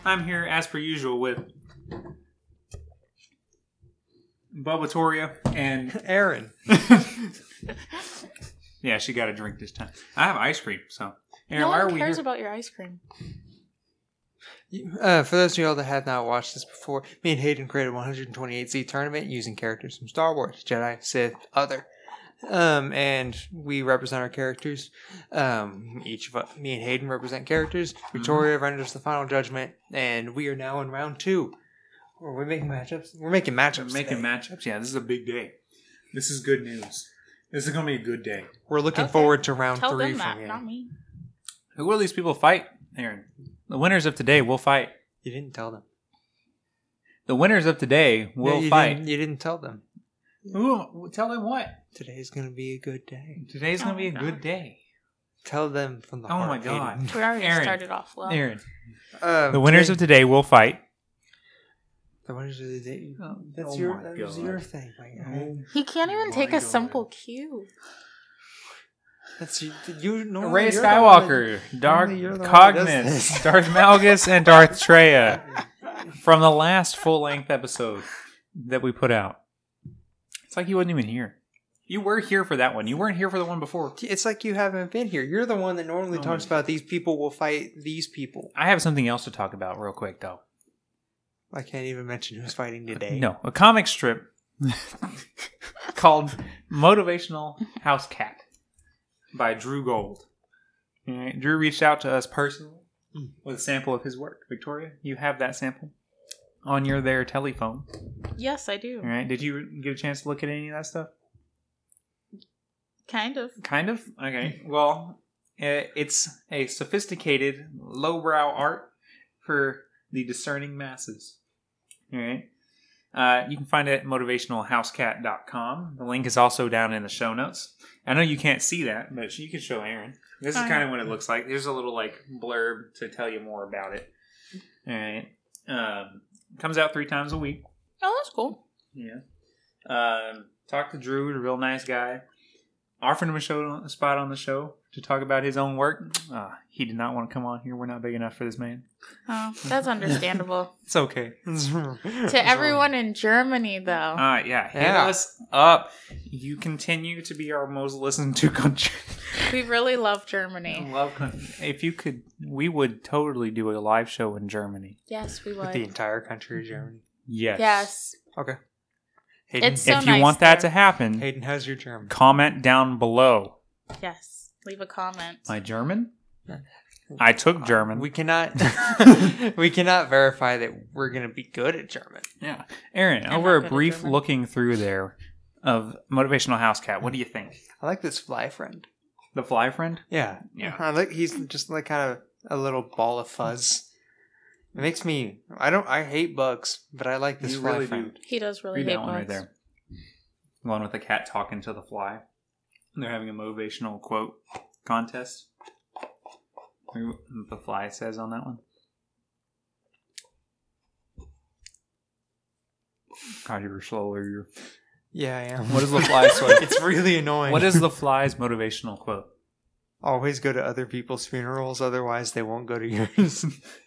I'm here as per usual with Bubatoria and Aaron. Yeah, she got a drink this time. I have ice cream, so Aaron, No why are one we cares here? about your ice cream. For those of y'all that have not watched this before, me and Hayden created a 128Z tournament using characters from Star Wars, Jedi, Sith, other. And we represent our characters. Each of us, me and Hayden represent characters. Victoria renders the final judgment, and we are now in round 2. Are we making matchups? We're making matchups. We're making today. matchups. Yeah, this is a big day. This is good news. This is gonna be a good day. We're looking Okay. forward to round Tell 3 them that, from you. not me. Who will these people fight, Aaron? The winners of today will fight. You didn't tell them. The winners of today will fight. You didn't tell them. Ooh, tell them what? Today's gonna be a good day. Today's gonna Oh be a my good God. day. Tell them from the Oh heart. my God. Hayden. We already Aaron. started off well. Aaron, The the winners of today will fight. The winners of the day. That's Oh your. my That was God. your thing, my guy. He can't even Oh take my a God. simple cue. That's you. Normally Ray you're the one Skywalker, that- Darth normally you're the one that does Cognis, this. Darth Malgus, and Darth Treya from the last full-length episode that we put out. It's like you wasn't even here. You were here for that one. You weren't here for the one before. It's like you haven't been here. You're the one that normally Oh talks my- about these people will fight these people. I have something else to talk about real quick, though. I can't even mention who's fighting today. No, a comic strip called Motivational House Cat by Drew Gold. All right, Drew reached out to us personally with a sample of his work. Victoria, you have that sample on your there telephone. Yes, I do. All right, did you get a chance to look at any of that stuff? Kind of. Kind of. Okay. Well, it's a sophisticated, lowbrow art for the discerning masses. All right. You can find it at motivationalhousecat.com. The link is also down in the show notes. I know you can't see that, but you can show Aaron. This is kind of what it looks like. There's a little like blurb to tell you more about it. All right. Comes out 3 times a week. Oh, that's cool. Yeah. Talk to Drew, a real nice guy. Offered him a spot on the show to talk about his own work. He did not want to come on here. We're not big enough for this man. Oh, that's understandable. It's okay. To everyone in Germany, though. Yeah. Hit Yeah. us up. You continue to be our most listened to country. We really love Germany. Love country. If you could, we would totally do a live show in Germany. Yes, we The would. entire country of Germany. Yes. Yes. Okay. Hayden, It's so If you nice want that there. to happen, Hayden, how's your German? comment down below. Yes. Leave a comment. My German? I took German. We cannot. we cannot verify that we're gonna be good at German. Yeah. Aaron, I'm over not a good at brief German. looking through there of Motivational House Cat, what do you think? I like this fly friend. The fly friend? Yeah, Yeah. I like. He's just like kind of a little ball of fuzz. It makes me. I hate bugs, but I like this You fly really friend. do. He does really Read hate that one right bugs. there. The one with the cat talking to the fly. They're having a motivational quote contest. Read what the fly says on that one. God, you're slow. You're... Yeah, I am. What does the fly say? It's really annoying. What is the fly's motivational quote? Always go to other people's funerals, otherwise they won't go to yours.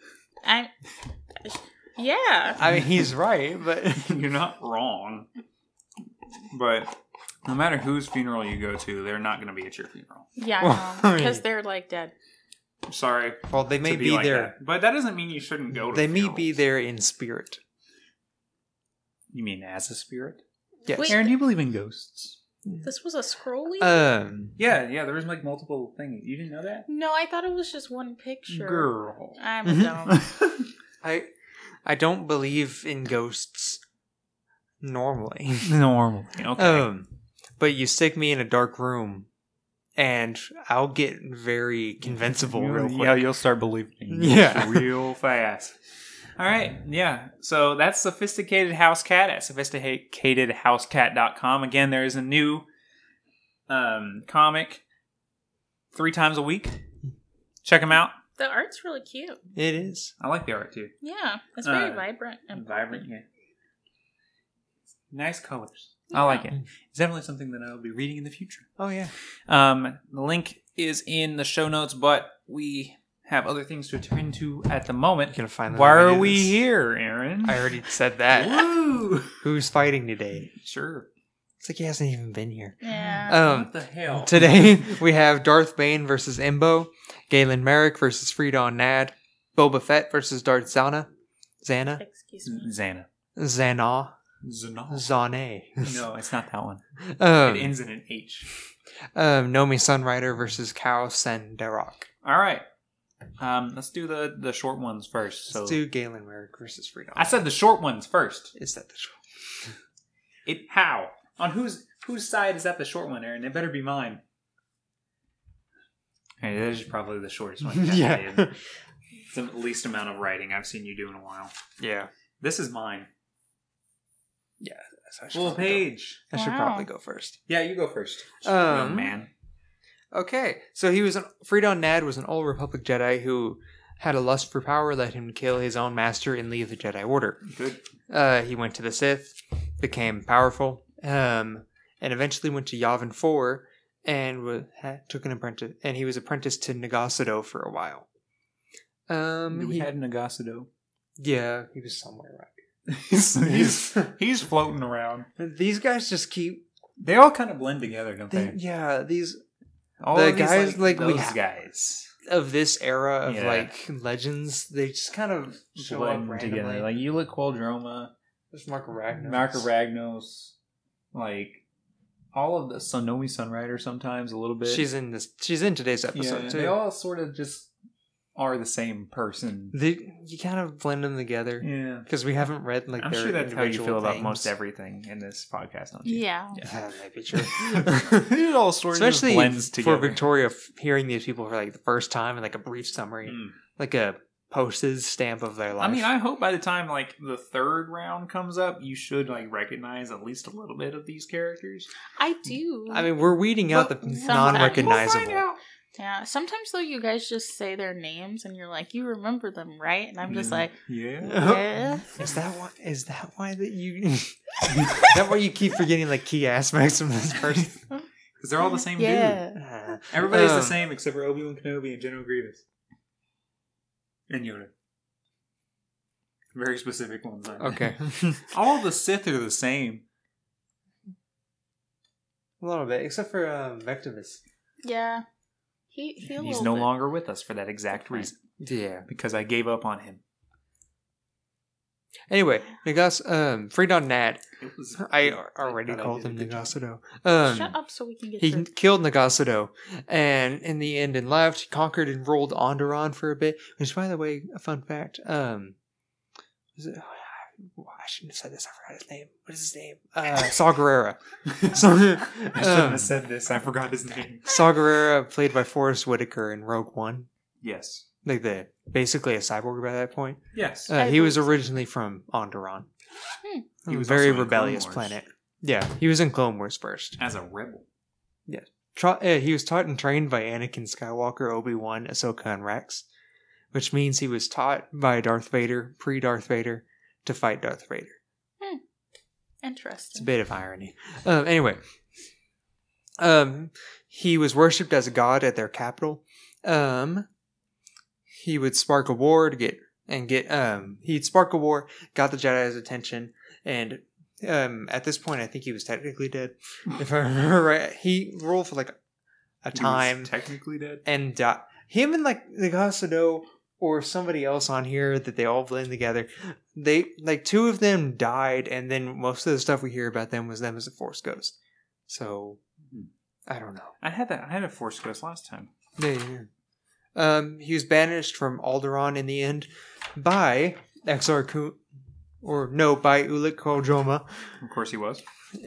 Yeah. I mean, he's right, but You're not wrong. But no matter whose funeral you go to, they're not going to be at your funeral. Yeah, Well, I I know. Because mean- they're like dead. I'm sorry. well, they may to be like there. that. But that doesn't mean you shouldn't go to They may funerals. be there in spirit. You mean as a spirit? Yes. Wait. Aaron, do you believe in ghosts? This was a scrolly? Yeah, there was like multiple things. You didn't know that? No, I thought it was just one picture. Girl. I'm dumb. I don't believe in ghosts normally. Normally. Okay. But you stick me in a dark room, and I'll get very convincible real quick. Yeah, you'll start believing. Yeah. Real fast. All right. Yeah. So that's Sophisticated House Cat at sophisticatedhousecat.com. Again, there is a new comic 3 times a week. Check them out. The art's really cute. It is. I like the art too. Yeah. It's very Uh, vibrant and Vibrant, yeah. Nice colors. I like it. It's definitely something that I'll be reading in the future. Oh yeah. The link is in the show notes, but we have other things to attend to at the moment. Gonna find. Why are we here, Aaron? I already said that. Woo! Who's fighting today? Sure. It's like he hasn't even been here. Yeah. What the hell? Today we have Darth Bane versus Imbo, Galen Merrick versus Freedon Nad, Boba Fett versus Darth Zana, Excuse me. Xana. Zana, Xana. Zane. No, it's not that one. It Um, ends in an H. Nomi Sunrider versus Kao Sendarok. All right. Let's do the short ones first. So Let's do Galen Merrick versus Freedon. I said the short ones first. Is that the short? How? On whose side is that the short one, Aaron? It better be mine. Hey, this is probably the shortest one. Yeah. It's the least amount of writing I've seen you do in a while. Yeah. This is mine. Yeah. So Full page. I should Wow. probably go first. Yeah, you go first. Young man. Okay, so Freedon Nad was an old Republic Jedi who had a lust for power, led him to kill his own master and leave the Jedi Order. Good. He went to the Sith, became powerful, and eventually went to Yavin 4 and took an apprentice. And he was apprenticed to Nagasido for a while. We had Nagasido. Yeah, he was somewhere around he's floating around. here. These guys just keep. They all kind of blend together, don't they? Yeah, these All the of these, guys, like, we those ha- guys of this era of Yeah. like legends, they just kind of show blend up randomly. together. Like Eula Qualdroma, There's Marco Ragnos. Marka Ragnos, like all of the Sonomi Sunrider sometimes a little bit. She's in this. She's in today's episode yeah, too. they all sort of just are the same person. You kind of blend them together Yeah. because we haven't read like. I'm their sure that's how you individual feel about things. most everything in this podcast, don't you? Yeah. Yeah, that might be true. It all sort of Especially blends for together. Victoria, hearing these people for like the first time and like a brief summary, Mm. like a postage stamp of their life. I mean, I hope by the time like the third round comes up, you should like recognize at least a little bit of these characters. I do. I mean, we're weeding out the Sometimes. non-recognizable. We'll find out. yeah. Sometimes though, you guys just say their names and you're like, you remember them, right? And I'm just like, Yeah. yeah. Is that why? Is that why that you? Is that why you keep forgetting like key aspects of this person? Because they're all the same dude. Yeah. Everybody's the Um, same except for Obi-Wan Kenobi and General Grievous. And Yoda. Very specific ones. Aren't they? Okay, All the Sith are the same. a little bit, except for Vectivus. Yeah. He a He's little no bit. longer with us for that exact reason. Yeah. Because I gave up on him. Anyway, Freedon Nad. It was, I already thought I called did a him good job. Nagasido. Shut up so we can get He through. killed Nagasido, and in the end, and left. He conquered and ruled Onderon for a bit. Which, by the way, a fun fact. Was it, I shouldn't have said this. I forgot his name. What is his name? Saw Gerrera. I shouldn't have said this. I forgot his name. Saw Gerrera, played by Forrest Whitaker in Rogue One. Yes. Like basically a cyborg by that point. Yes. He was originally from Onderon. He was very also in rebellious Clone Wars. planet. Yeah, he was in Clone Wars first. As a rebel. He was taught and trained by Anakin Skywalker, Obi-Wan, Ahsoka, and Rex, which means he was taught by Darth Vader, pre-Darth Vader, to fight Darth Vader. It's a Interesting. bit of irony. Anyway, he was worshipped as a god at their capital. He would spark a war he'd spark a war, got the Jedi's attention, and at this point, I think he was technically dead. If I remember right, he ruled for like a He was time technically dead. and him and like Nagasido or somebody else on here that they all blend together. They like two of them died, and then most of the stuff we hear about them was them as a Force ghost. So I don't know. I had a Force Ghost last time. Yeah. He was banished from Alderaan in the end by Exar Kun, by Ulic Qel-Droma. Of course he was.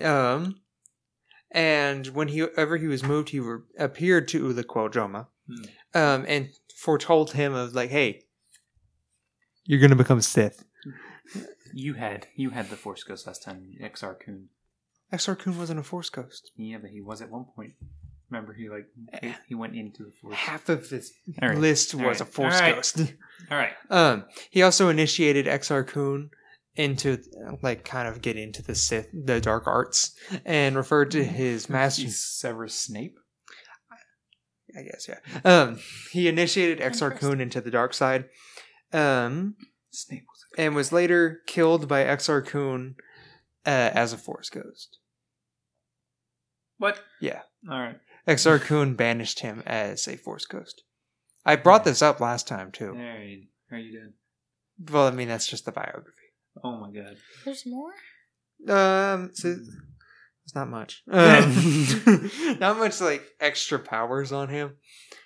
And whenever he was moved, he appeared to Ulic Qel-Droma, and foretold him of like, hey, you're gonna become Sith. You had the Force Ghost last time, Exar Kun. Exar Kun wasn't a Force ghost. Yeah, but he was at one point. Remember, he went into the Force. Half of this All right. list All was right. a Force All right. ghost. All right. He also initiated Exar Kun into like kind of get into the Sith, the dark arts, and referred to his master. He's Severus Snape. I guess, yeah. He initiated Exar Kun into the dark side. Snape was And was later killed by Exar Kun as a Force Ghost. What? Yeah. All right. Exar Kun banished him as a Force Ghost. I brought this up last time, too. There you did. Well, I mean, that's just the biography. Oh my god. There's more? So it's not much. Not much, like, extra powers on him.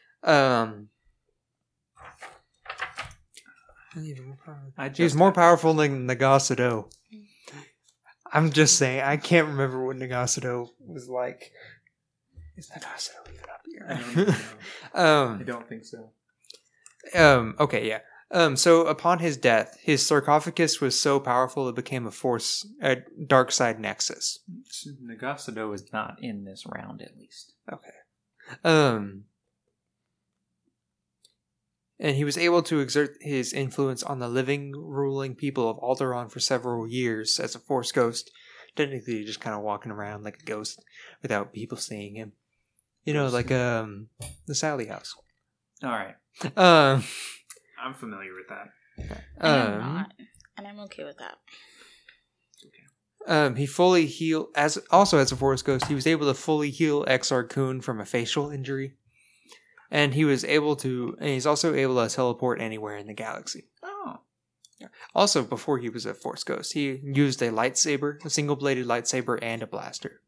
He was more powerful than Nagasudo. I'm just saying, I can't remember what Nagasudo was like. Is Nagasudo even up I here? don't know. I don't think so. Okay, yeah. So upon his death, his sarcophagus was so powerful it became a dark side nexus. Nagasudo is not in this round, at least. Okay. And he was able to exert his influence on the living, ruling people of Alderaan for several years as a Force Ghost. Technically, just kind of walking around like a ghost without people seeing him. You know, like the Sally House. All right. Um, I'm familiar with that. I am not. And I'm okay with that. He fully healed, as a Force Ghost, he was able to fully heal Exar Kun from a facial injury. And he's also able to teleport anywhere in the galaxy. Oh. Also, before he was a Force Ghost, he used a lightsaber, a single-bladed lightsaber, and a blaster.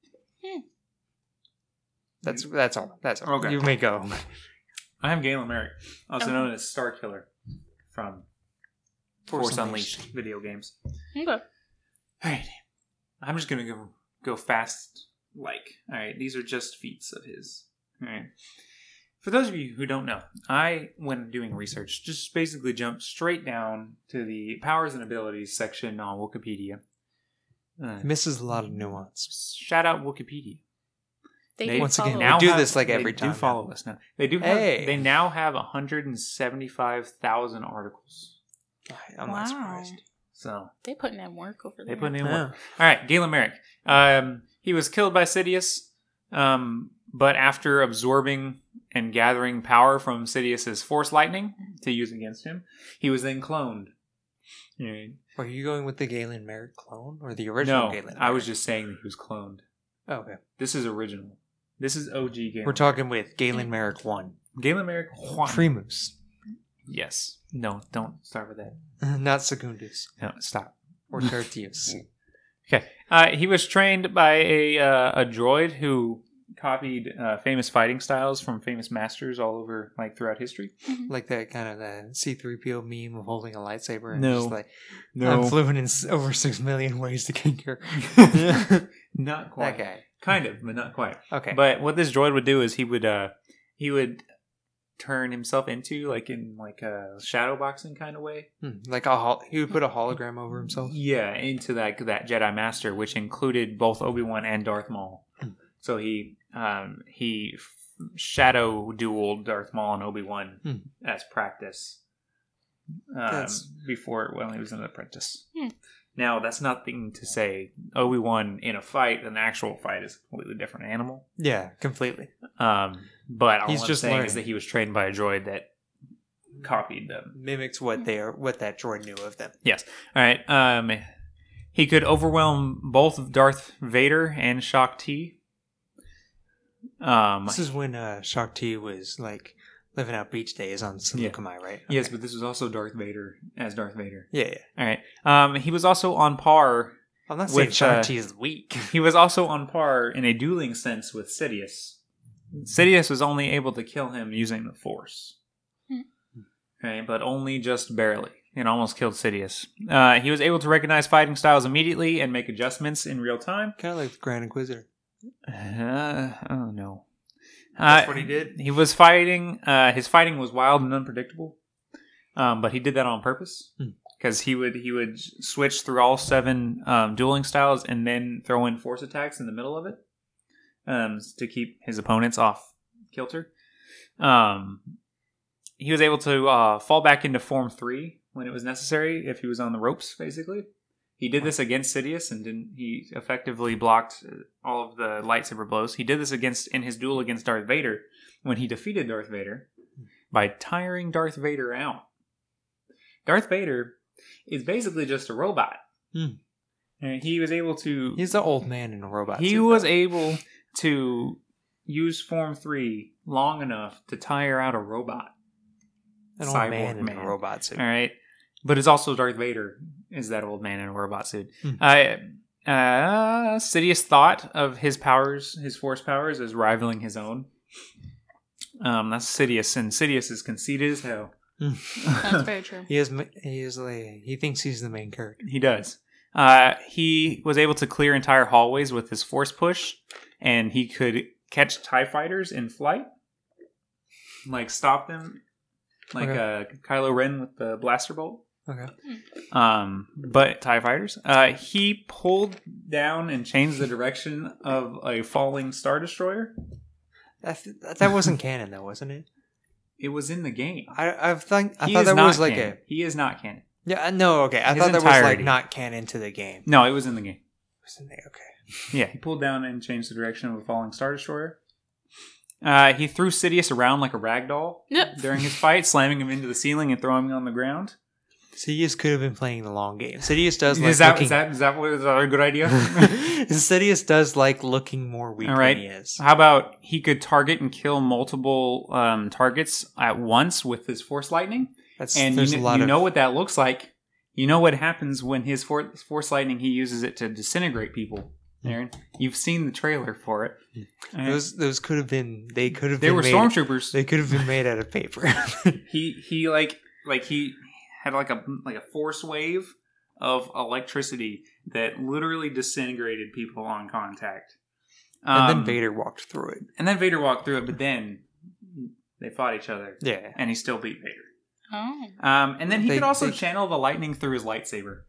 That's all. That's all. Okay. You may go. I am Galen Merrick, also known as Star Killer from Force Unleashed video games. Okay. All right. I'm just going to go fast like. All right. These are just feats of his. All right. For those of you who don't know, I, when doing research, just basically jumped straight down to the powers and abilities section on Wikipedia. Misses a lot of nuance. Shout out Wikipedia. They once again, follow we do us. this like every They time. do follow us now. They do. Hey. They now have 175,000 articles. I'm Wow. not surprised. So They putting in work over there. they put in Yeah. work. All right, Galen Merrick. He was killed by Sidious, but after absorbing and gathering power from Sidious's Force Lightning to use against him, he was then cloned. Right. Are you going with the Galen Merrick clone or the original No, Galen Merrick? I was just saying that he was cloned. Oh, okay. This is original. This is OG Galen. We're talking with Galen Merrick 1. Galen Merrick Juan. Primus. Yes. No, don't start with that. Not Secundus. No, stop. Or Tertius. Okay. He was trained by a droid who copied famous fighting styles from famous masters all over, like, throughout history. Like that kind of the C-3PO meme of holding a lightsaber and No. just like, No. I'm fluent in over 6 million ways to kick your... Not quite. That guy. Kind of, but not quite. Okay. But what this droid would do is he would turn himself into like a shadow boxing kind of way. Like he would put a hologram over himself. Yeah, into that Jedi Master, which included both Obi-Wan and Darth Maul. So he shadow dueled Darth Maul and Obi-Wan as practice before he was an apprentice. Now, that's nothing to say Obi-Wan in a fight, an actual fight, is a completely different animal. Yeah, completely. But all He's I'm just saying learning. is that he was trained by a droid that copied them. Mimics what that droid knew of them. Yes. All right. He could overwhelm both Darth Vader and Shaak Ti. This is when Shaak Ti was like living out beach days on Seleucami, right? Yes, but this was also Darth Vader as Darth Vader. Yeah. All right. He was also on par. I'm not saying With, Shaak Ti is weak. He was also on par in a dueling sense with Sidious. Sidious was only able to kill him using the Force. Okay, but only just barely. It almost killed Sidious. He was able to recognize fighting styles immediately and make adjustments in real time. Kind of like the Grand Inquisitor. Oh no. That's what he did? He was fighting. His fighting was wild and unpredictable, but he did that on purpose because he would switch through all 7 dueling styles and then throw in force attacks in the middle of it to keep his opponents off kilter. He was able to fall back into Form 3 when it was necessary if he was on the ropes. Basically, He did this against Sidious, and he effectively blocked all of the lightsaber blows. He did this in his duel against Darth Vader when he defeated Darth Vader by tiring Darth Vader out. Darth Vader is basically just a robot. And he was able to... He's the old man in a robot He suit, was though. able to use Form 3 long enough to tire out a robot. An old man in a robot suit. All right. But it's also Darth Vader is that old man in a robot suit. Sidious thought of his powers, his force powers, as rivaling his own. That's Sidious, and Sidious is conceited as hell. That's very true. He thinks he's the main character. He does. He was able to clear entire hallways with his force push, and he could catch TIE fighters in flight, like stop them, like Kylo Ren with the blaster bolt. Okay. But TIE fighters. He pulled down and changed the direction of a falling Star Destroyer. That wasn't canon, though, wasn't it? It was in the game. I thought He that is not was like canon. He is not canon. Yeah, no, okay. I His thought that was like entirety. not canon to the game. No, it was in the game. Okay. Yeah, he pulled down and changed the direction of a falling Star Destroyer. He threw Sidious around like a rag doll during his fight, slamming him into the ceiling and throwing him on the ground. Sidious could have been playing the long game. Sidious does Is that a good idea? Sidious does like looking more weak All right. than he is. How about he could target and kill multiple targets at once with his Force Lightning? And There's you a lot of know what that looks like. You know what happens when his Force Lightning, he uses it to disintegrate people. Aaron, you've seen the trailer for it. those could have been. They could have. They been were made, stormtroopers. They could have been made out of paper. He had like a force wave of electricity that literally disintegrated people on contact. And then Vader walked through it. But then they fought each other. Yeah. And he still beat Vader. Oh. And then he could also channel the lightning through his lightsaber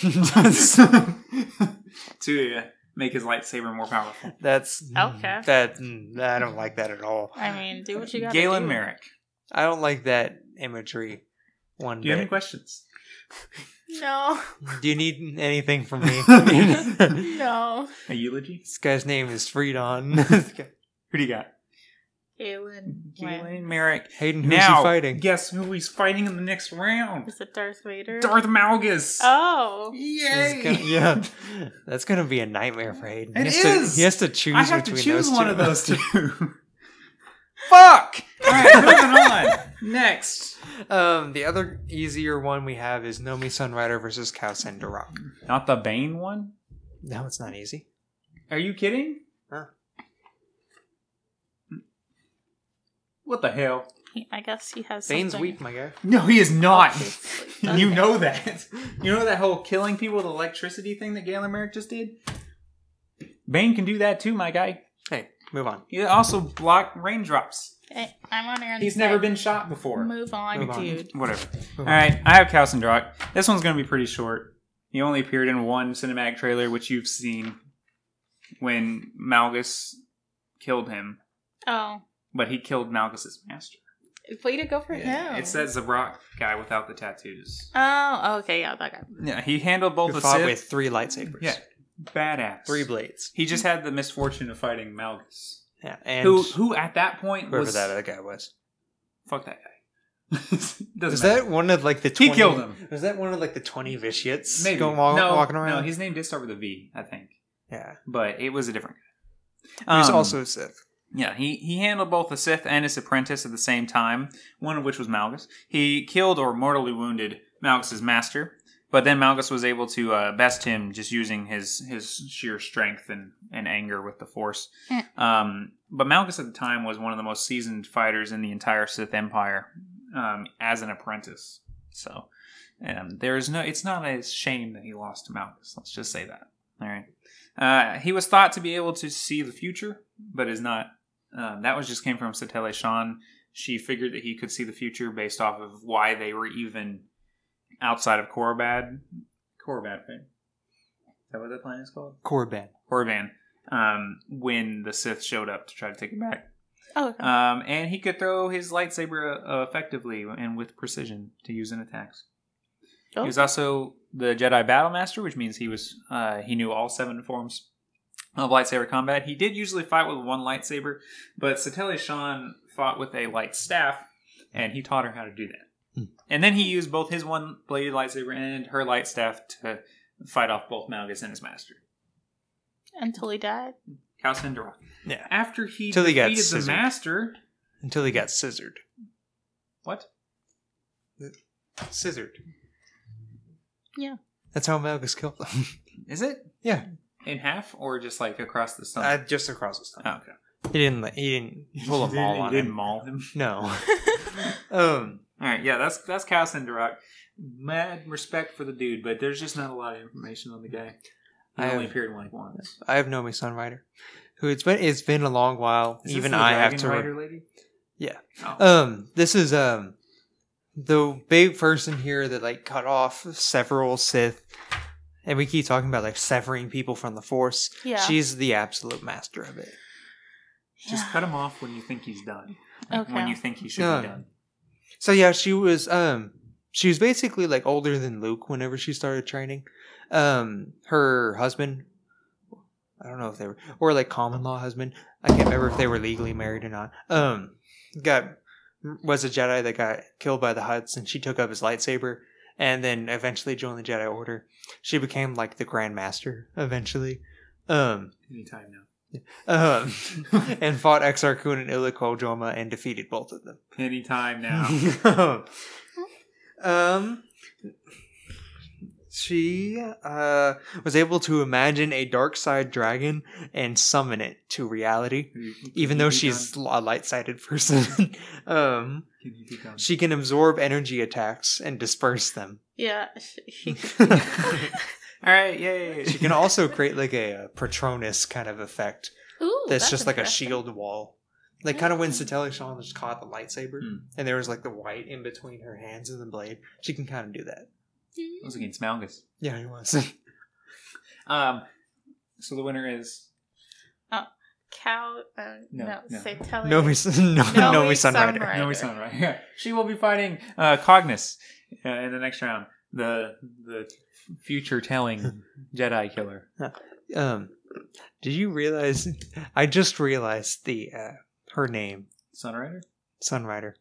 to make his lightsaber more powerful. That's Okay. I don't like that at all. I mean, do what you got. Galen Merrick. I don't like that imagery. Do you have any questions? No. Do you need anything from me? No. A eulogy? This guy's name is Freedon. Who do you got? Galen. Merrick. Hayden, who's Now, he fighting? guess who he's fighting in the next round? Is it Darth Vader? Darth Malgus. Oh. Yay! Yeah, that's gonna be a nightmare for Hayden. It he is. He has to choose. I have to between choose those one two. of those two. Fuck! Alright, moving on. Next. The other easier one we have is Nomi Sunrider versus Khal Sindarak. Not the Bane one? No, it's not easy. Are you kidding? Huh. What the hell? I guess he has Bane's something. weak, my guy. No, he is not. Obviously. You know that. You know that whole killing people with electricity thing that Galen Merrick just did? Bane can do that too, my guy. Hey, move on. He also blocked raindrops. Hey, I'm on Aaron's He's side. never been shot before. Move on, Move on. dude. Whatever. Alright, I have Khal Sindarak. This one's going to be pretty short. He only appeared in one cinematic trailer, which you've seen, when Malgus killed him. Oh. But he killed Malgus's master. Way to go for him. It's that Zabrak guy without the tattoos. Oh, okay, yeah, that guy. Yeah, he handled both Who the fought Sith. with 3 lightsabers. Yeah, badass. 3 blades. He just had the misfortune of fighting Malgus. Yeah, and Who at that point whoever was... that other guy was. Fuck that guy. Doesn't Was matter. that one of like the 20... He killed him. Was that one of like the 20 vitiates? Maybe. Walking around? No, his name did start with a V, I think. Yeah. But it was a different guy. He was also a Sith. Yeah, he handled both the Sith and his apprentice at the same time, one of which was Malgus. He killed or mortally wounded Malgus' master, but then Malgus was able to best him just using his sheer strength and anger with the Force. But Malgus at the time was one of the most seasoned fighters in the entire Sith Empire as an apprentice. So it's not a shame that he lost to Malgus. Let's just say that. All right. He was thought to be able to see the future, but is not. That was just came from Satele Shan. She figured that he could see the future based off of why they were even outside of Korriban. Korriban, right? Is that what that planet is called? Korriban. When the Sith showed up to try to take it back. Oh, okay. And he could throw his lightsaber effectively and with precision to use in attacks. Oh. He was also the Jedi Battle Master, which means he knew all 7 forms of lightsaber combat. He did usually fight with one lightsaber, but Satele Shan fought with a light staff, and he taught her how to do that. And then he used both his one-bladed lightsaber and her light staff to fight off both Malgus and his master. Until he died. Cal Syndurak. Yeah. After he Till he got defeated the scissored. master... Until he got scissored. What? Scissored. Yeah. That's how Malgus killed him. Is it? Yeah. In half, or just like across the stomach? Just across the stomach. Oh, okay. He didn't pull a maul on He didn't him. maul him. No. All right, yeah, that's Cal Syndurak. Mad respect for the dude, but there's just not a lot of information on the guy. He only appeared like once. I have Nomi Sunrider, who it's been a long while. Is Even this the I have Dragon to. Rider lady? Yeah. Oh. This is the big person here that like cut off several Sith, and we keep talking about like severing people from the Force. Yeah. She's the absolute master of it. Just cut him off when you think he's done. Like, Okay. When you think he should Yeah. be done. So yeah, she was basically like older than Luke whenever she started training. Her husband, I don't know if they were, or like common law husband, I can't remember if they were legally married or not. Was a Jedi that got killed by the Hutts, and she took up his lightsaber and then eventually joined the Jedi Order. She became like the Grand Master eventually. Anytime now. And fought Exar Kun and Illic Qel-Joma and defeated both of them. Anytime now. She was able to imagine a dark side dragon and summon it to reality, even though she's a light-sided person. She can absorb energy attacks and disperse them. Yeah. All right, yay. She can also create like a Patronus kind of effect. Ooh, That's just like a interesting. shield wall. Like kind of when Satele Shan just caught the lightsaber Hmm. and there was like the white in between her hands and the blade. She can kind of do that. It was against Malgus. Yeah, he was. So the winner is... Cow. No. Say tell her. Nomi Sunrider. Sunrider. No, we sound right. Yeah. She will be fighting Cognis in the next round. The future telling Jedi killer. Did you realize? I just realized the her name, Sunrider? Sunrider.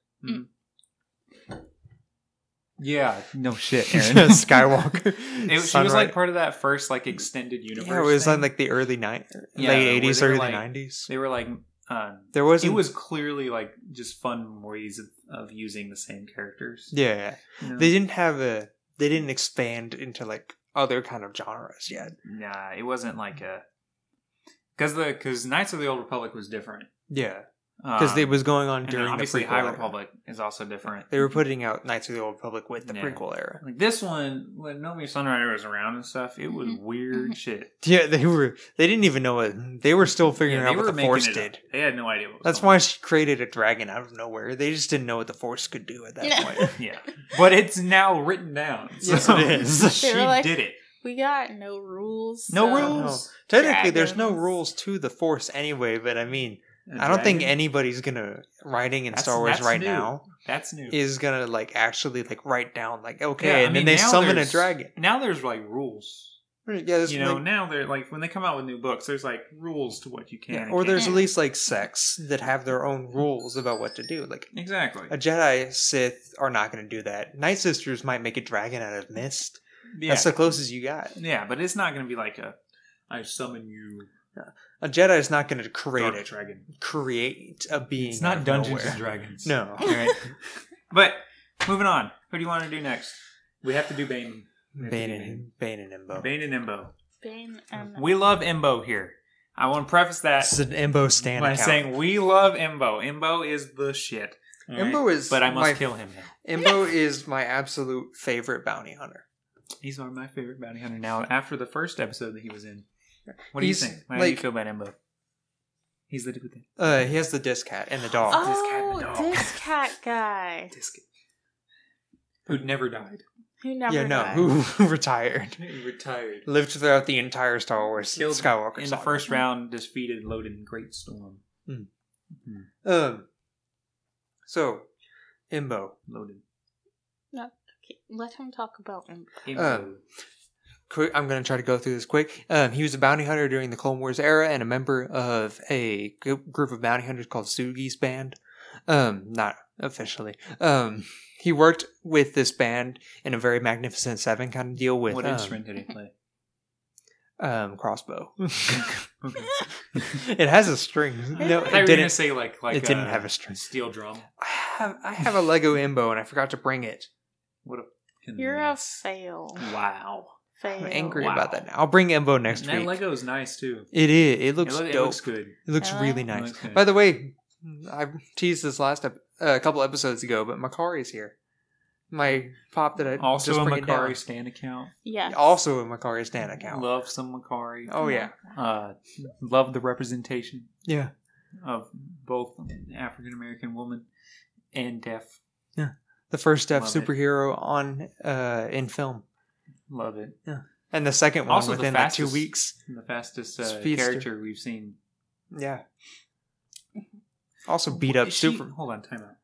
Yeah. No shit, Aaron. Skywalker. She was Sunrider. like part of that first like extended universe. Yeah, it was thing. on like the early late Yeah, where 80s, they were, early like, 90s. They were like... There was it was clearly like just fun ways of using the same characters. yeah. You know? They didn't expand into like other kind of genres yet. Nah, it wasn't like a... Because Knights of the Old Republic was different. Yeah, because it was going on and during then obviously the prequel High era. Republic is also different. They were putting out Knights of the Old Republic with the Yeah. prequel era. Like this one, when Nomi Sunrider was around and stuff, it was weird shit. Yeah, they didn't even know it. They were still figuring Yeah, out they what were the making Force it did. up. They had no idea what was That's going why she created a dragon out of nowhere. They just didn't know what the Force could do at that Yeah. point. on. Yeah. But it's now written down. Yes, so it is. She They were like, did it. We got no rules. No so- rules. Technically, there's no Dragons. rules to the Force anyway, but I mean, I don't think anybody's gonna writing in That's- Star Wars that's right new. now That's new. is gonna like actually like write down like okay, Yeah, I and mean, then they now summon a there's- dragon. Now there's like rules. Yeah, there's You know, like, now they're like when they come out with new books, there's like rules to what you can. yeah, and or can't there's do. at least like sects that have their own rules about what to do. Like Exactly. a Jedi Sith are not going to do that. Night Sisters might make a dragon out of mist. Yeah. That's the closest you got. Yeah, but it's not going to be like I summon you, A Jedi is not going to Dark Dragon. create a being. It's out not of Dungeons nowhere. and Dragons. No. All right. But moving on. Who do you want to do next? We have to do Bane. Bane and Imbo. Bane and Imbo. Bane and We love Imbo here. I want to preface that This is an Imbo stand by account. saying we love Imbo. Imbo is the shit. All right? Imbo is But I must my- kill him now. Imbo is my absolute favorite bounty hunter. He's one of my favorite bounty hunter now. After the first episode that he was in, what do you He's, think? How do you like- feel about Imbo? He's the dude with the He has the disc hat and the dog. Oh, Cat and the this cat guy disc, who never died. who never yeah, no, died. who retired. He retired. Lived throughout the entire Star Wars Killed Skywalker in the saga. first round, defeated Loden Great Storm. So, Imbo. Loden. Let him talk about him. Quick, I'm going to try to go through this quick. He was a bounty hunter during the Clone Wars era and a member of a group of bounty hunters called Sugi's Band. Not officially. He worked with this band in a very Magnificent Seven kind of deal with... What instrument did he play? Crossbow. Okay. It has a string. No, I thought you were going to say like it didn't have a string. Steel drum. I have a Lego Imbo and I forgot to bring it. What a... You're a fail. Wow. Fail. I'm angry Wow. about that now. I'll bring Imbo next And that week. Lego is nice too. It is. It looks It dope. looks good. It looks Really? really It nice. looks good. By the way, I teased this a couple episodes ago, but Makari's here. My pop that I Also just a bring it down. Macari Stan account. Yeah. Also a Macari Stan account. Love some Macari. Oh yeah, Love the representation yeah. of both African American woman and deaf. The first deaf Love it. superhero on in film, Love it. and the second one Also the within like 2 fastest- weeks. The fastest Speedster. character we've seen. Yeah. Also beat up Is she- super. Hold on, time out.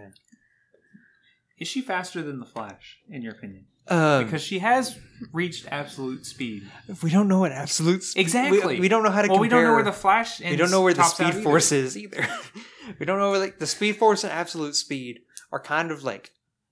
Is she faster than the Flash, in your opinion? Because Because she has reached absolute speed. we don't know what absolute Exactly. We don't know how to Well, compare. we don't know where the Flash ends. We don't know where the tops out speed either. force is either. We don't know where like the speed force and absolute speed are kind of like.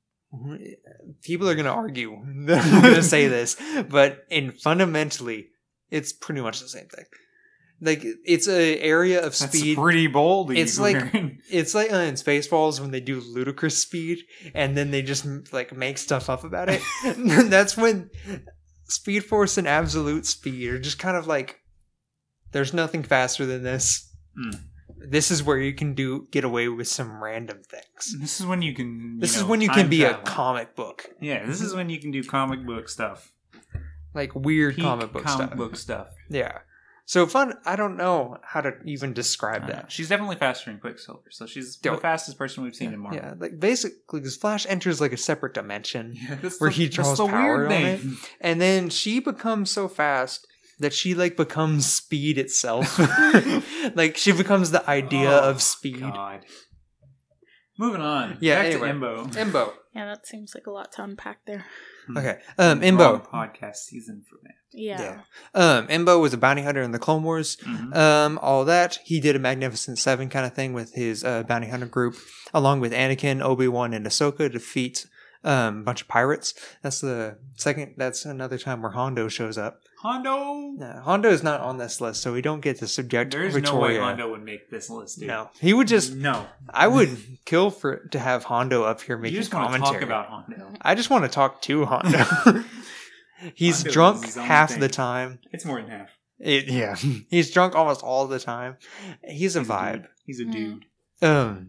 People are going to argue. I'm going to say this, but fundamentally, it's pretty much the same thing. Like it's a area of That's speed. pretty bold. It's Igor. like in Spaceballs when they do ludicrous speed and then they just like make stuff up about it. That's when Speed Force and absolute speed are just kind of like there's nothing faster than this. Mm. This is where you can get away with some random things. This is when you can. This is know, when you time can be travel. a comic book, Yeah, this is when you can do comic book stuff. like weird Peak comic book book stuff. stuff. Yeah. So fun. I don't know how to even describe that. She's definitely faster than Quicksilver, so she's the Dope. fastest person we've seen in Marvel. Yeah, like basically, because Flash enters like a separate dimension. Yeah, that's Where the- he that's draws the power weird on thing. it. And then she becomes so fast that she like becomes speed itself. Like she becomes the idea Oh, of speed. God. Moving on. Yeah, Back anyway. to Imbo. Imbo. Yeah, that seems like a lot to unpack there. Okay. Wrong Imbo. podcast season for that. Yeah. Imbo was a bounty hunter in the Clone Wars. Mhm. All that. He did a Magnificent Seven kind of thing with his bounty hunter group, along with Anakin, Obi-Wan, and Ahsoka to defeat a bunch of pirates. That's another time where Hondo shows up. Hondo. Hondo is not on this list, so we don't get to subject There's Victoria. no way Hondo would make this list, dude. No, he would just. No. I would kill to have Hondo up here You making just want to commentary. talk about Hondo. I just want to talk to Hondo. He's Hondo drunk is his own half thing. the time. It's more than half. Yeah, he's drunk almost all the time. He's a He's vibe. dude. He's a Mm. dude.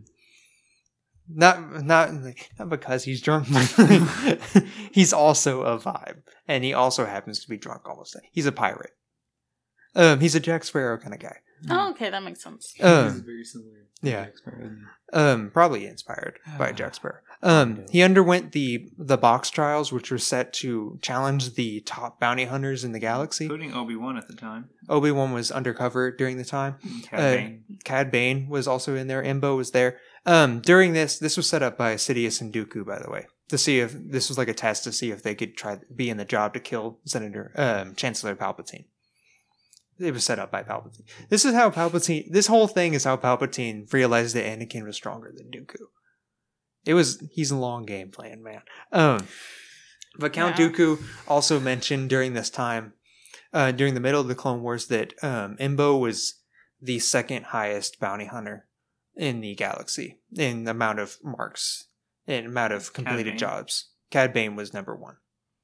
Not because he's drunk. He's also a vibe, and he also happens to be drunk almost. He's a pirate. He's a Jack Sparrow kind of guy. Oh, okay, that makes sense. He's very similar. to yeah. Jack Sparrow, isn't he? Probably inspired by Jack Sparrow. He underwent the box trials, which were set to challenge the top bounty hunters in the galaxy. Including Obi-Wan at the time. Obi-Wan was undercover during the time. Cad Bane. Cad Bane was also in there. Imbo was there. During this was set up by Sidious and Dooku, by the way, to see if this was like a test to see if they could be in the job to kill Chancellor Palpatine. It was set up by Palpatine. This whole thing is how Palpatine realized that Anakin was stronger than Dooku. He's a long game plan, man. But Count Yeah. Dooku also mentioned during this time, during the middle of the Clone Wars, that Imbo was the second highest bounty hunter in the galaxy in amount of marks, in amount of completed Bane. jobs. Cad Bane was number one.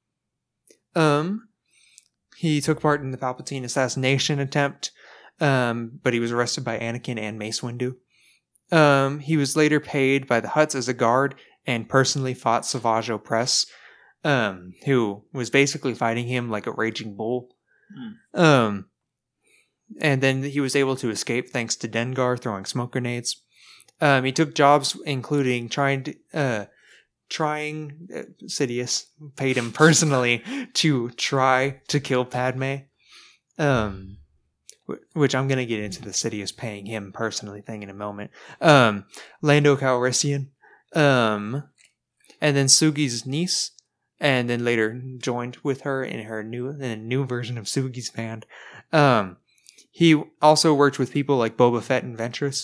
He took part in the Palpatine assassination attempt, but he was arrested by Anakin and Mace Windu. He was later paid by the Hutts as a guard and personally fought Savage Opress, who was basically fighting him like a raging bull. And then he was able to escape thanks to Dengar throwing smoke grenades. He took jobs including Sidious paid him personally to try to kill Padme. Which I'm going to get into the Sidious paying him personally thing in a moment. Lando Calrissian. And then Sugi's niece, and then later joined with her in a new version of Sugi's band. He also worked with people like Boba Fett and Ventress.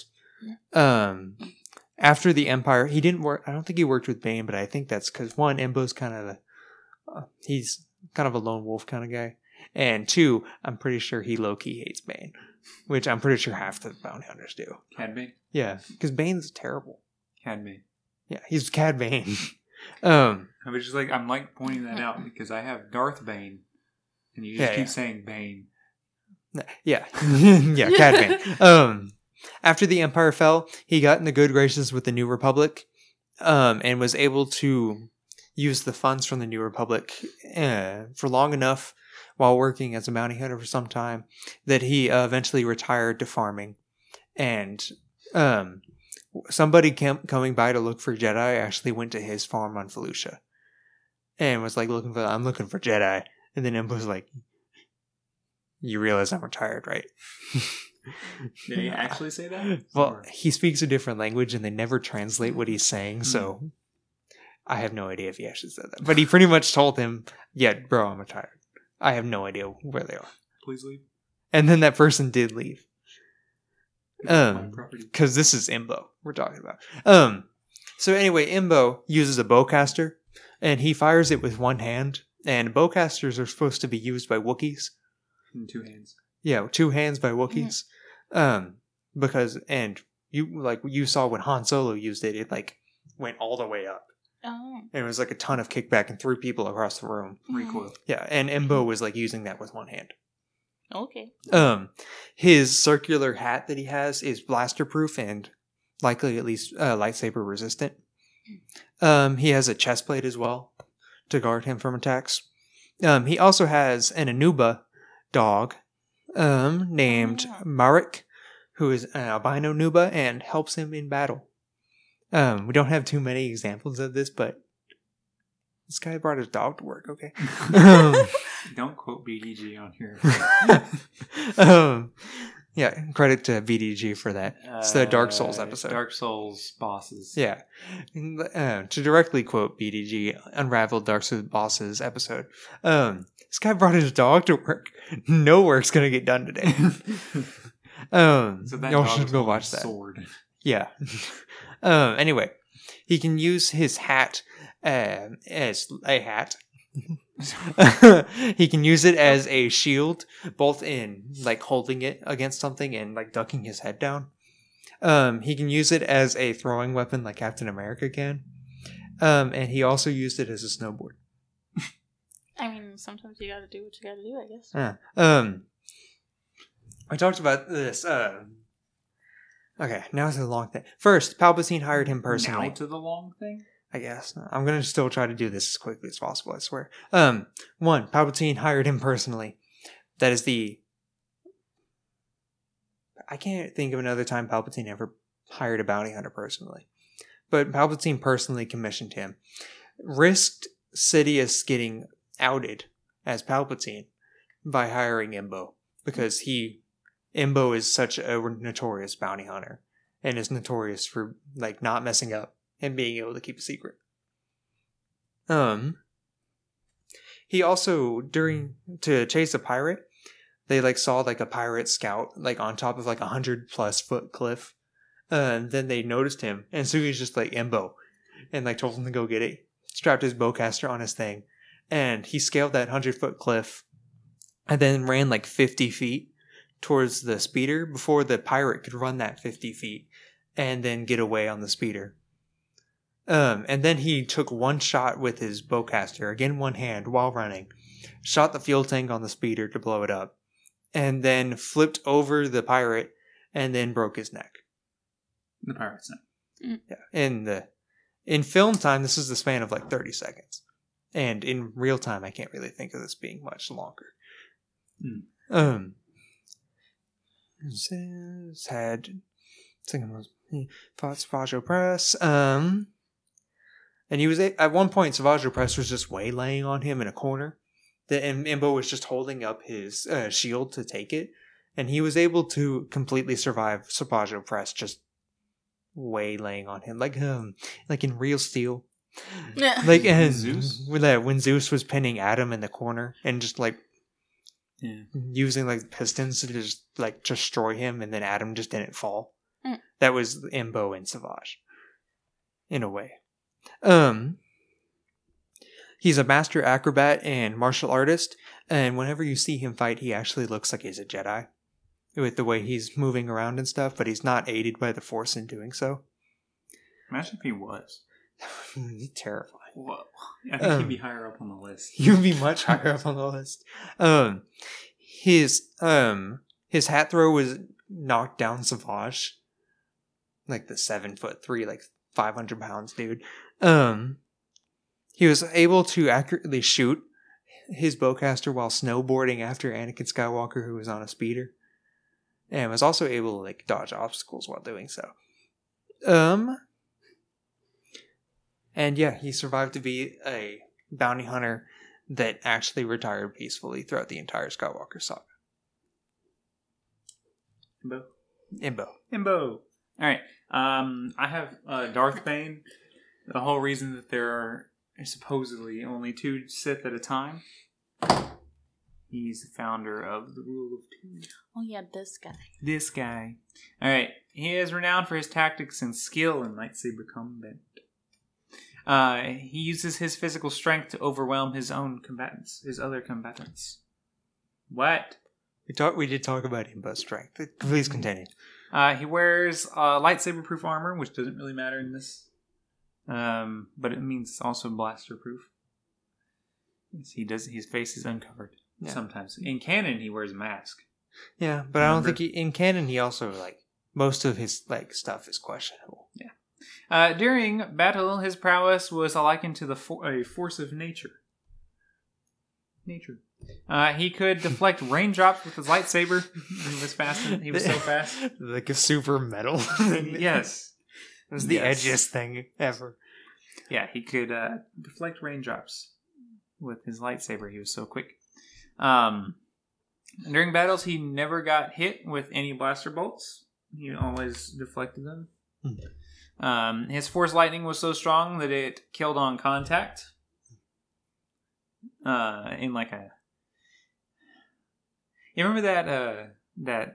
After the Empire, he didn't work. I don't think he worked with Bane, but I think that's because one, Embo's kind of he's kind of a lone wolf kind of guy, and two, I'm pretty sure he low key hates Bane, which I'm pretty sure half the bounty hunters do. Cad Bane? Yeah, because Bane's terrible. Cad Bane. Yeah, he's Cad Bane. I was just like, I'm like pointing that out because I have Darth Bane, and you just keep saying Bane. Yeah, yeah, Cad Bane. After the Empire fell, he got in the good graces with the New Republic, and was able to use the funds from the New Republic for long enough while working as a bounty hunter for some time that he eventually retired to farming. And somebody coming by to look for Jedi actually went to his farm on Felucia and was like, I'm looking for Jedi. And then Emma was like, you realize I'm retired, right? Did he actually say that? Well, he speaks a different language and they never translate what he's saying, so I have no idea if he actually said that. But he pretty much told him, yeah, bro, I'm retired. I have no idea where they are. Please leave. And then that person did leave. My property. Because this is Imbo we're talking about. So anyway, Imbo uses a bowcaster, and he fires it with one hand. And bowcasters are supposed to be used by Wookiees. In two hands. Yeah, two hands by Wookiees. Because, and you saw when Han Solo used it, it like went all the way up. Oh. And it was like a ton of kickback and threw people across the room. Recoil. Yeah, and Imbo was like using that with one hand. Okay. His circular hat that he has is blaster proof and likely at least lightsaber resistant. He has a chest plate as well to guard him from attacks. He also has an Anuba dog named Marek, who is an albino Nuba and helps him in battle. We don't have too many examples of this, but this guy brought his dog to work, okay? Don't quote BDG on here. Yeah, credit to BDG for that. It's the Dark Souls episode. Dark Souls bosses. Yeah. To directly quote BDG, Unraveled Dark Souls bosses episode. This guy brought his dog to work. No work's gonna get done today. So that y'all dog should was go holding watch a that. sword. Yeah. Anyway, he can use his hat as a hat. He can use it as a shield, both in like holding it against something and like ducking his head down. He can use it as a throwing weapon like Captain America can. And he also used it as a snowboard. I mean, sometimes you gotta do what you gotta do, I guess. I talked about this. Okay, now it's a long thing. First, Palpatine hired him personally. Now to the long thing? I guess. I'm going to still try to do this as quickly as possible, I swear. One, Palpatine hired him personally. That is the... I can't think of another time Palpatine ever hired a bounty hunter personally. But Palpatine personally commissioned him. Risked Sidious getting outed as Palpatine by hiring Imbo. Because Imbo is such a notorious bounty hunter. And is notorious for like not messing up and being able to keep a secret. He also, to chase a pirate, they like saw like a pirate scout like on top of like 100+ foot cliff. And then they noticed him, and so he's just like Imbo, and like told him to go get it. Strapped his bowcaster on his thing, and he scaled that 100-foot cliff, and then ran like 50 feet towards the speeder before the pirate could run that 50 feet, and then get away on the speeder. And then he took one shot with his bowcaster, again one hand, while running, shot the fuel tank on the speeder to blow it up, and then flipped over the pirate, and then broke his neck. The pirate's neck. Yeah. In film time, this is the span of like 30 seconds. And in real time, I can't really think of this being much longer. He fought Savage Opress. And he was at one point, Savage Opress was just waylaying on him in a corner. And Imbo was just holding up his shield to take it. And he was able to completely survive Savage Opress just waylaying on him. Like in Real Steel, Like Zeus? when Zeus was pinning Adam in the corner and just like Yeah. using like pistons to just like destroy him, and then Adam just didn't fall. Mm. That was Imbo and Savage, in a way. He's a master acrobat and martial artist, and whenever you see him fight, he actually looks like he's a Jedi with the way he's moving around and stuff, but he's not aided by the Force in doing so. Imagine if he was. Terrifying. Whoa. I think he'd be higher up on the list. You'd be much higher up on the list. His hat throw was knocked down Savage, like the 7'3", like 500 pounds dude. He was able to accurately shoot his bowcaster while snowboarding after Anakin Skywalker, who was on a speeder, and was also able to like dodge obstacles while doing so. And yeah, he survived to be a bounty hunter that actually retired peacefully throughout the entire Skywalker saga. Imbo. All right. I have Darth Bane. The whole reason that there are supposedly only 2 Sith at a time. He's the founder of the Rule of 2. Oh yeah, this guy. This guy. All right. He is renowned for his tactics and skill in lightsaber combat. He uses his physical strength to overwhelm his other combatants. What? We did talk about Imbo's strength. Please continue. He wears lightsaber-proof armor, which doesn't really matter in this. But it means it's also blaster-proof. His face is uncovered sometimes. In canon, he wears a mask. Yeah, but I don't think in canon he also like most of his like stuff is questionable. Yeah. During battle, his prowess was likened to a force of nature. He could deflect raindrops with his lightsaber. He was so fast. Like a super metal. Yes. It was the edgiest thing ever. Yeah, he could deflect raindrops with his lightsaber. He was so quick. During battles, he never got hit with any blaster bolts. He always deflected them. His force lightning was so strong that it killed on contact. In like a... You remember that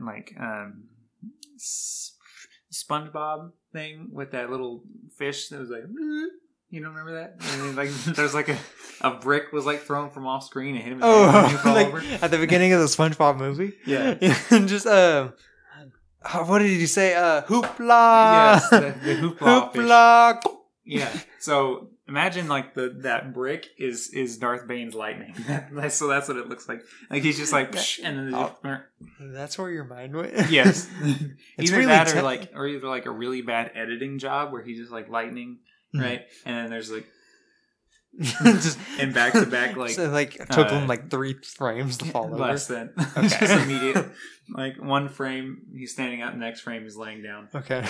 SpongeBob thing with that little fish that was like... You don't remember that? And then, like, there's like a brick was like thrown from off screen and hit him in the head and he fell over. At the beginning of the SpongeBob movie? Yeah. And just, what did you say? Hoopla! Yes, the hoopla fish. Hoopla! Yeah. So imagine like that brick is Darth Bane's lightning. So that's what it looks like. Like he's just like, psh, and then that's where your mind went. Yes. It's either really that or either like a really bad editing job where he's just like lightning, right? And then there's like just and back to back like so like it took him like 3 frames to fall over. Less than just immediate. Like one frame he's standing up, the next frame he's laying down. Okay.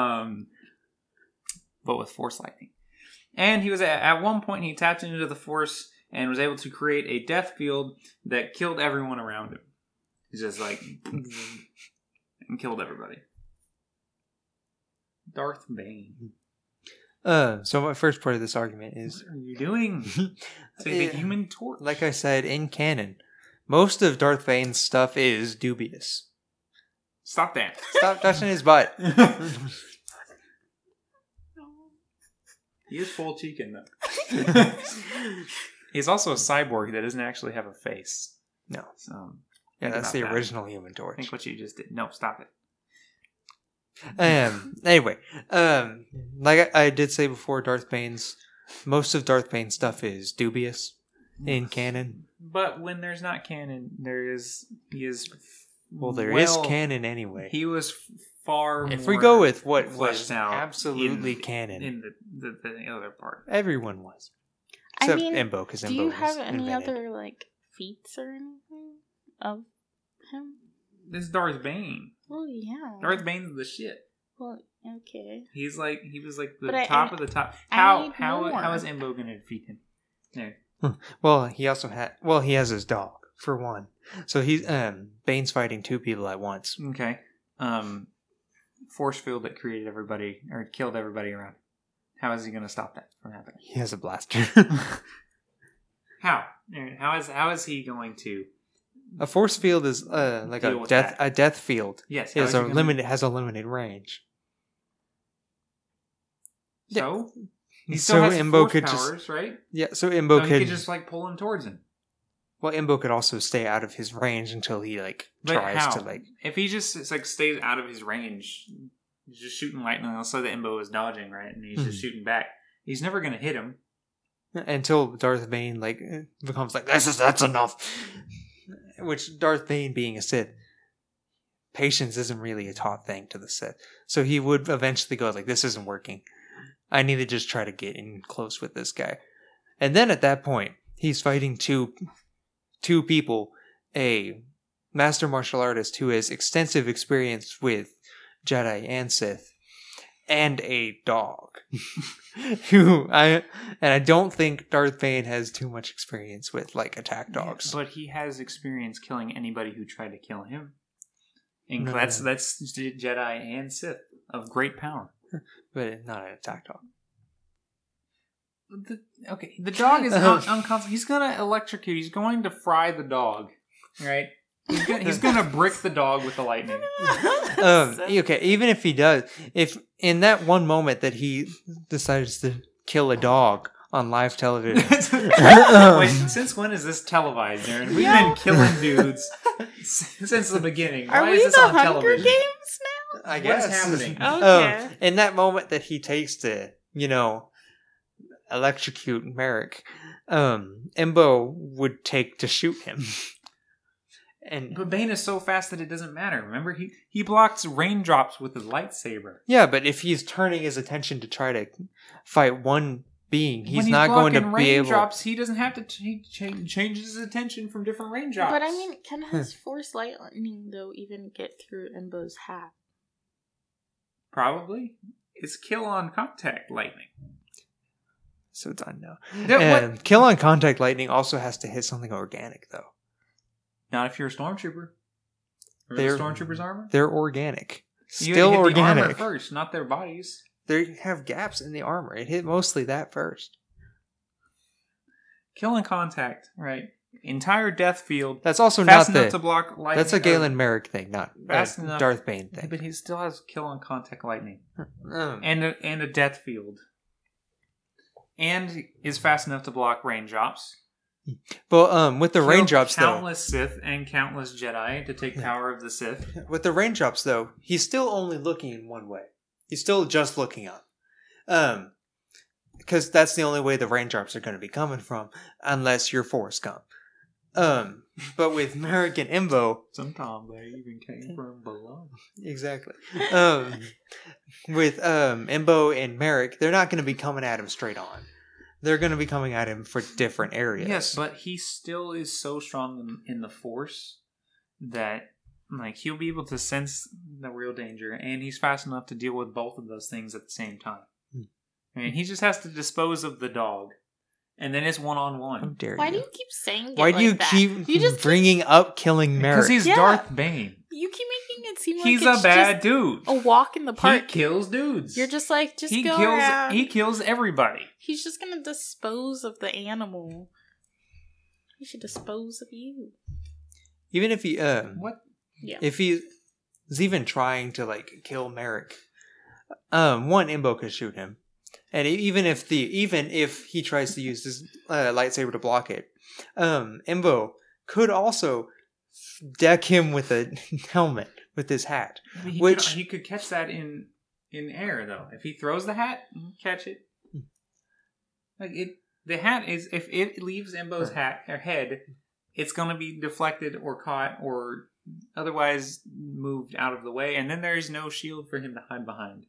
But with force lightning. And he was at one point he tapped into the force and was able to create a death field that killed everyone around him. He's just like and killed everybody. Darth Bane. So my first part of this argument is... What are you doing? To the Human Torch. Like I said, in canon, most of Darth Vane's stuff is dubious. Stop that. Stop touching his butt. He is full chicken, though. He's also a cyborg that doesn't actually have a face. No. So, yeah, that's the original Human Torch. Think what you just did. No, stop it. Anyway, like I did say before, most of Darth Bane's stuff is dubious in canon. But when there's not canon, there is is canon anyway. He was far. If more we go with what fleshed was out absolutely canon in the other part, everyone was. I Except mean, Imbo, because Imbo do you was have any invented. other like feats or anything of him? this is Darth Bane. Well, yeah. Darth Bane's the shit. Well, okay. He was like the But top of the top. How is Imbo going to defeat him? There. Well, he also he has his dog for one. So he's Bane's fighting 2 people at once. Okay. Force field that created everybody or killed everybody around. How is he going to stop that from happening? He has a blaster. How? Aaron, how is he going to? A force field is like Deal a with death that. a death field. Yes. It how has is he a gonna- limited has a limited range. So he So still has Imbo force could powers, right? Yeah, so So Imbo he could could just like pull him towards him. well Imbo could also stay out of his range until he like But tries how? to like If he just it's like stays out of his range, he's just shooting lightning. Also, the Imbo is dodging, right, and he's just shooting back. He's never going to hit him. until Darth Bane like becomes like that's enough. Which Darth Bane being a Sith, patience isn't really a taught thing to the Sith. So he would eventually go like, this isn't working. I need to just try to get in close with this guy. And then at that point, he's fighting two people, a master martial artist who has extensive experience with Jedi and Sith, and a dog. I don't think Darth Bane has too much experience with like attack dogs. But he has experience killing anybody who tried to kill him. And No. that's Jedi and Sith of great power. But not an attack dog. The dog is unconscious. He's gonna electrocute. He's going to fry the dog, right? He's gonna brick the dog with the lightning. Okay, even if he does, if in that one moment that he decides to kill a dog on live television, Wait, since when is this televised, Aaron? We've been killing dudes since the beginning. Are Why we is this the on Hunger television? Games now? I What's guess happening? Okay. in that moment that he takes to, electrocute Merrick, Embo would take to shoot him. And But Bane is so fast that it doesn't matter. Remember, he blocks raindrops with his lightsaber. yeah, but if he's turning his attention to try to fight one being, When not going to blocking be able. raindrops, he doesn't have to change his attention from different raindrops. But I mean, can his force lightning though even get through Embo's hat? Probably. It's kill on contact lightning. So it's unknown. Yeah, what? And kill on contact lightning also has to hit something organic, though. Not if you're a stormtrooper. Remember They're- the stormtrooper's armor? They're organic. You Still hit the armor organic. first, not their bodies. They have gaps in the armor. It hit mostly that first. Kill on contact, right? Entire death field. That's also Fast not enough the. to block lightning. That's a Galen Merrick thing, not Fast a enough. Darth Bane thing. But he still has kill on contact lightning. Um, And a death field. And is fast enough to block raindrops. but with the Kill raindrops, though, countless Sith and countless Jedi to take power of the Sith. with the raindrops, though, he's still only looking in one way. He's still just looking up. Because that's the only way the raindrops are going to be coming from, unless you're Forrest Gump. But with Merrick and Imbo, Sometimes they even came from below. exactly. With Imbo and Merrick, they're not going to be coming at him straight on. They're going to be coming at him for different areas. Yes, but he still is so strong in the Force that like he'll be able to sense the real danger, and he's fast enough to deal with both of those things at the same time. And he just has to dispose of the dog, and then it's How one-on-one. dare Why do you? you keep saying it Why do you like that? keep You just bringing up killing Merrick? Because he's Yeah. Darth Bane. you keep making it seem like He's it's a bad just dude. a walk in the He park. kills dudes. You're just like just he go kills. around. He kills everybody. He's just gonna dispose of the animal. He should dispose of you. Even if he What? Yeah. if he's even trying to like kill Merrick, one Imbo could shoot him, and even if he tries to use his lightsaber to block it, Imbo could also deck him with a helmet with his hat. I mean, Which- he could catch that in air though. If he throws the hat, he can catch it. Like it, the hat is if it leaves Embo's hat or head, it's going to be deflected or caught or otherwise moved out of the way, and then there's no shield for him to hide behind.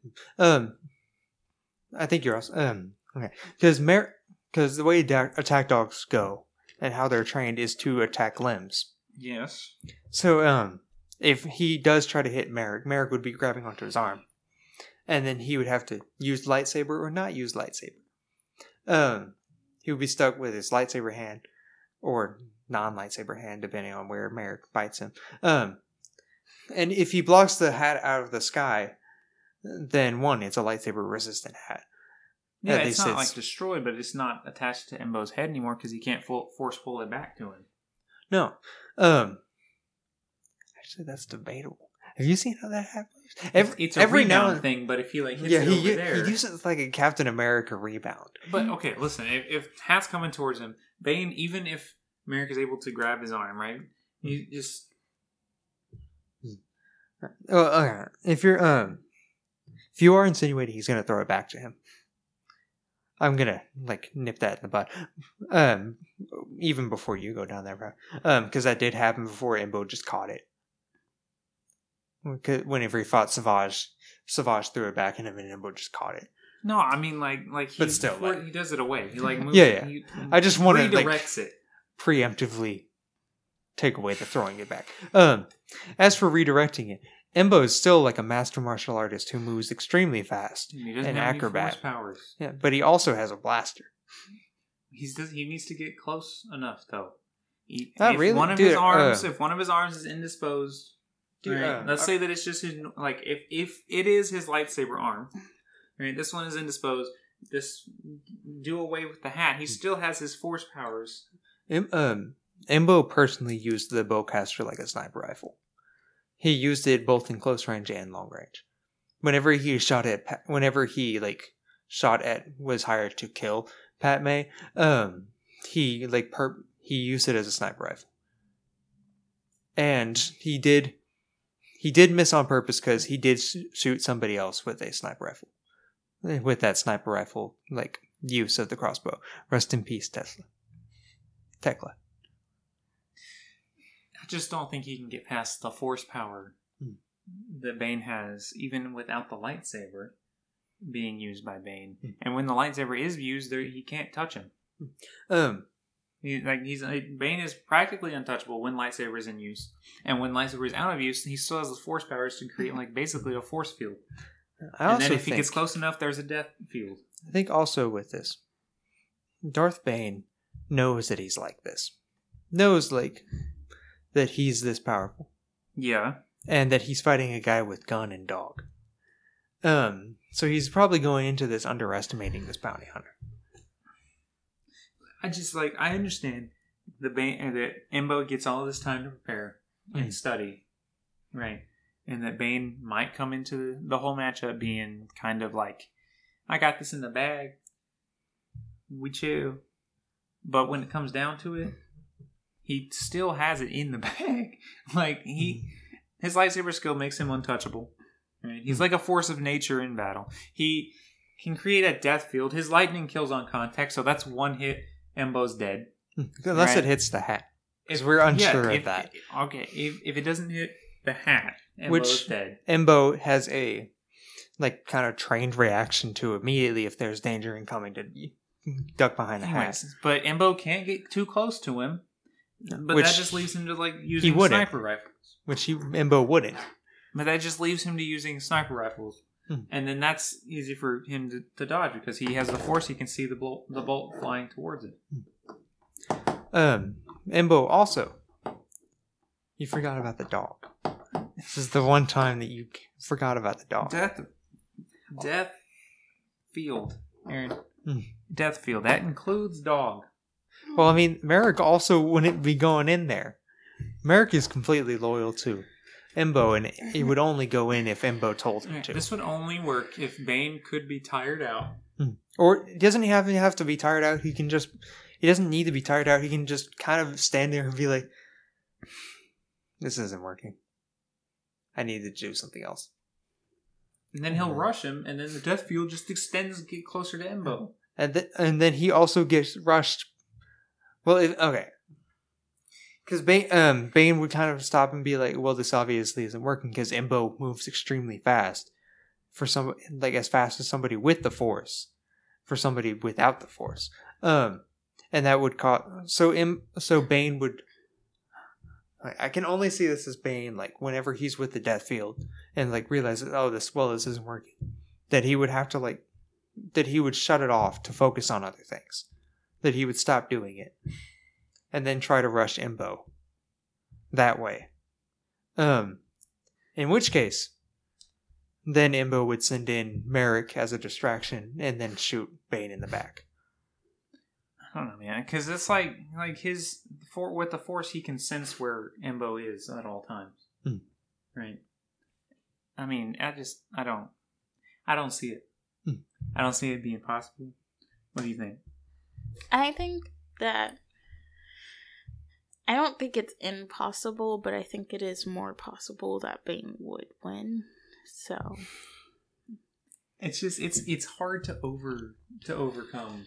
I think you're also okay because the way attack dogs go and how they're trained is to attack limbs. Yes. So, if he does try to hit Merrick would be grabbing onto his arm. And then he would have to use lightsaber or not use lightsaber. He would be stuck with his lightsaber hand or non-lightsaber hand, depending on where Merrick bites him. And if he blocks the hat out of the sky, then one, it's a lightsaber resistant hat. Yeah, At it's least not like destroyed, but it's not attached to Embo's head anymore because he can't force pull it back to him. No. Actually, that's debatable. Have you seen how that happens? It's a rebound thing, but if he like hits it over there, he uses like a Captain America rebound. But okay, listen, if Hat's coming towards him, Bane, even if America's able to grab his arm, right? You just Okay. If you are insinuating he's gonna throw it back to him, I'm gonna like nip that in the bud. Even before you go down that route, because that did happen before Embo just caught it. Whenever he fought Savage threw it back at him, and Embo just caught it. no, I mean like he, But still, before like- he does it away. He like moves. Yeah. He I just want to redirects it. preemptively take away the throwing it back. As for redirecting it, Embo is still like a master martial artist who moves extremely fast. He doesn't An have acrobat. any force powers. Yeah, but he also has a blaster. He needs to get close enough though. Not if really? one of Dude, his arms, if one of his arms is indisposed, Dude, right, let's say that it's just his like if it is his lightsaber arm, right? This one is indisposed. This do away with the hat. He still has his force powers. Embo personally used the bowcaster like a sniper rifle. He used it both in close range and long range. Whenever he was hired to kill Padme, he used it as a sniper rifle. And he did miss on purpose because he did shoot somebody else with a sniper rifle. With that sniper rifle, like, use of the crossbow. Rest in peace, Tekla. I just don't think he can get past the force power that Bane has, even without the lightsaber being used by Bane. And when the lightsaber is used, he can't touch him. Bane is practically untouchable when lightsaber is in use, and when lightsaber is out of use, he still has the force powers to create like basically a force field. And then if he gets close enough, there's a death field. I think also with this, Darth Bane knows that he's like this. Knows like that he's this powerful. Yeah. And that he's fighting a guy with gun and dog. So he's probably going into this underestimating this bounty hunter. I understand that Embo gets all this time to prepare and study, right? And that Bane might come into the whole matchup being kind of like, I got this in the bag. We chill. But when it comes down to it, he still has it in the bag. Like, his lightsaber skill makes him untouchable. Right? He's like a force of nature in battle. He can create a death field. His lightning kills on contact, so that's one hit. Embo's dead. Unless it hits the hat. Because we're unsure of that. If it doesn't hit the hat, Embo's dead. Embo has a kind of trained reaction to immediately if there's danger incoming to duck behind the hat. But Embo can't get too close to him. But that just leaves him to using sniper rifles. Which Embo wouldn't. But that just leaves him to using sniper rifles. And then that's easy for him to dodge because he has the force. He can see the bolt flying towards it. Embo also, you forgot about the dog. This is the one time that you forgot about the dog. Death field, Aaron. Death field. That includes dog. Well, I mean, Merrick also wouldn't be going in there. Merrick is completely loyal to Embo, and he would only go in if Embo told him to. This would only work if Bane could be tired out. Or doesn't he have to be tired out? He doesn't need to be tired out. He can just kind of stand there and be like, this isn't working. I need to do something else. And then he'll rush him, and then the death field just extends and get closer to Embo. And then he also gets rushed. Well, okay. Because Bane would kind of stop and be like, well, this obviously isn't working because Embo moves extremely fast. For some, as fast as somebody with the Force. For somebody without the Force. And that would cause... So Bane would... I can only see this as Bane, whenever he's with the death field and, realizes, this isn't working. That he would have to, that he would shut it off to focus on other things. That he would stop doing it. And then try to rush Embo. That way. In which case, then Imbo would send in Merrick as a distraction and then shoot Bane in the back. I don't know, man, because it's like his with the Force, he can sense where Imbo is at all times, right? I mean, I don't see it. I don't see it being possible. What do you think? I think that I don't think it's impossible, but I think it is more possible that Bane would win. So it's just it's hard to overcome.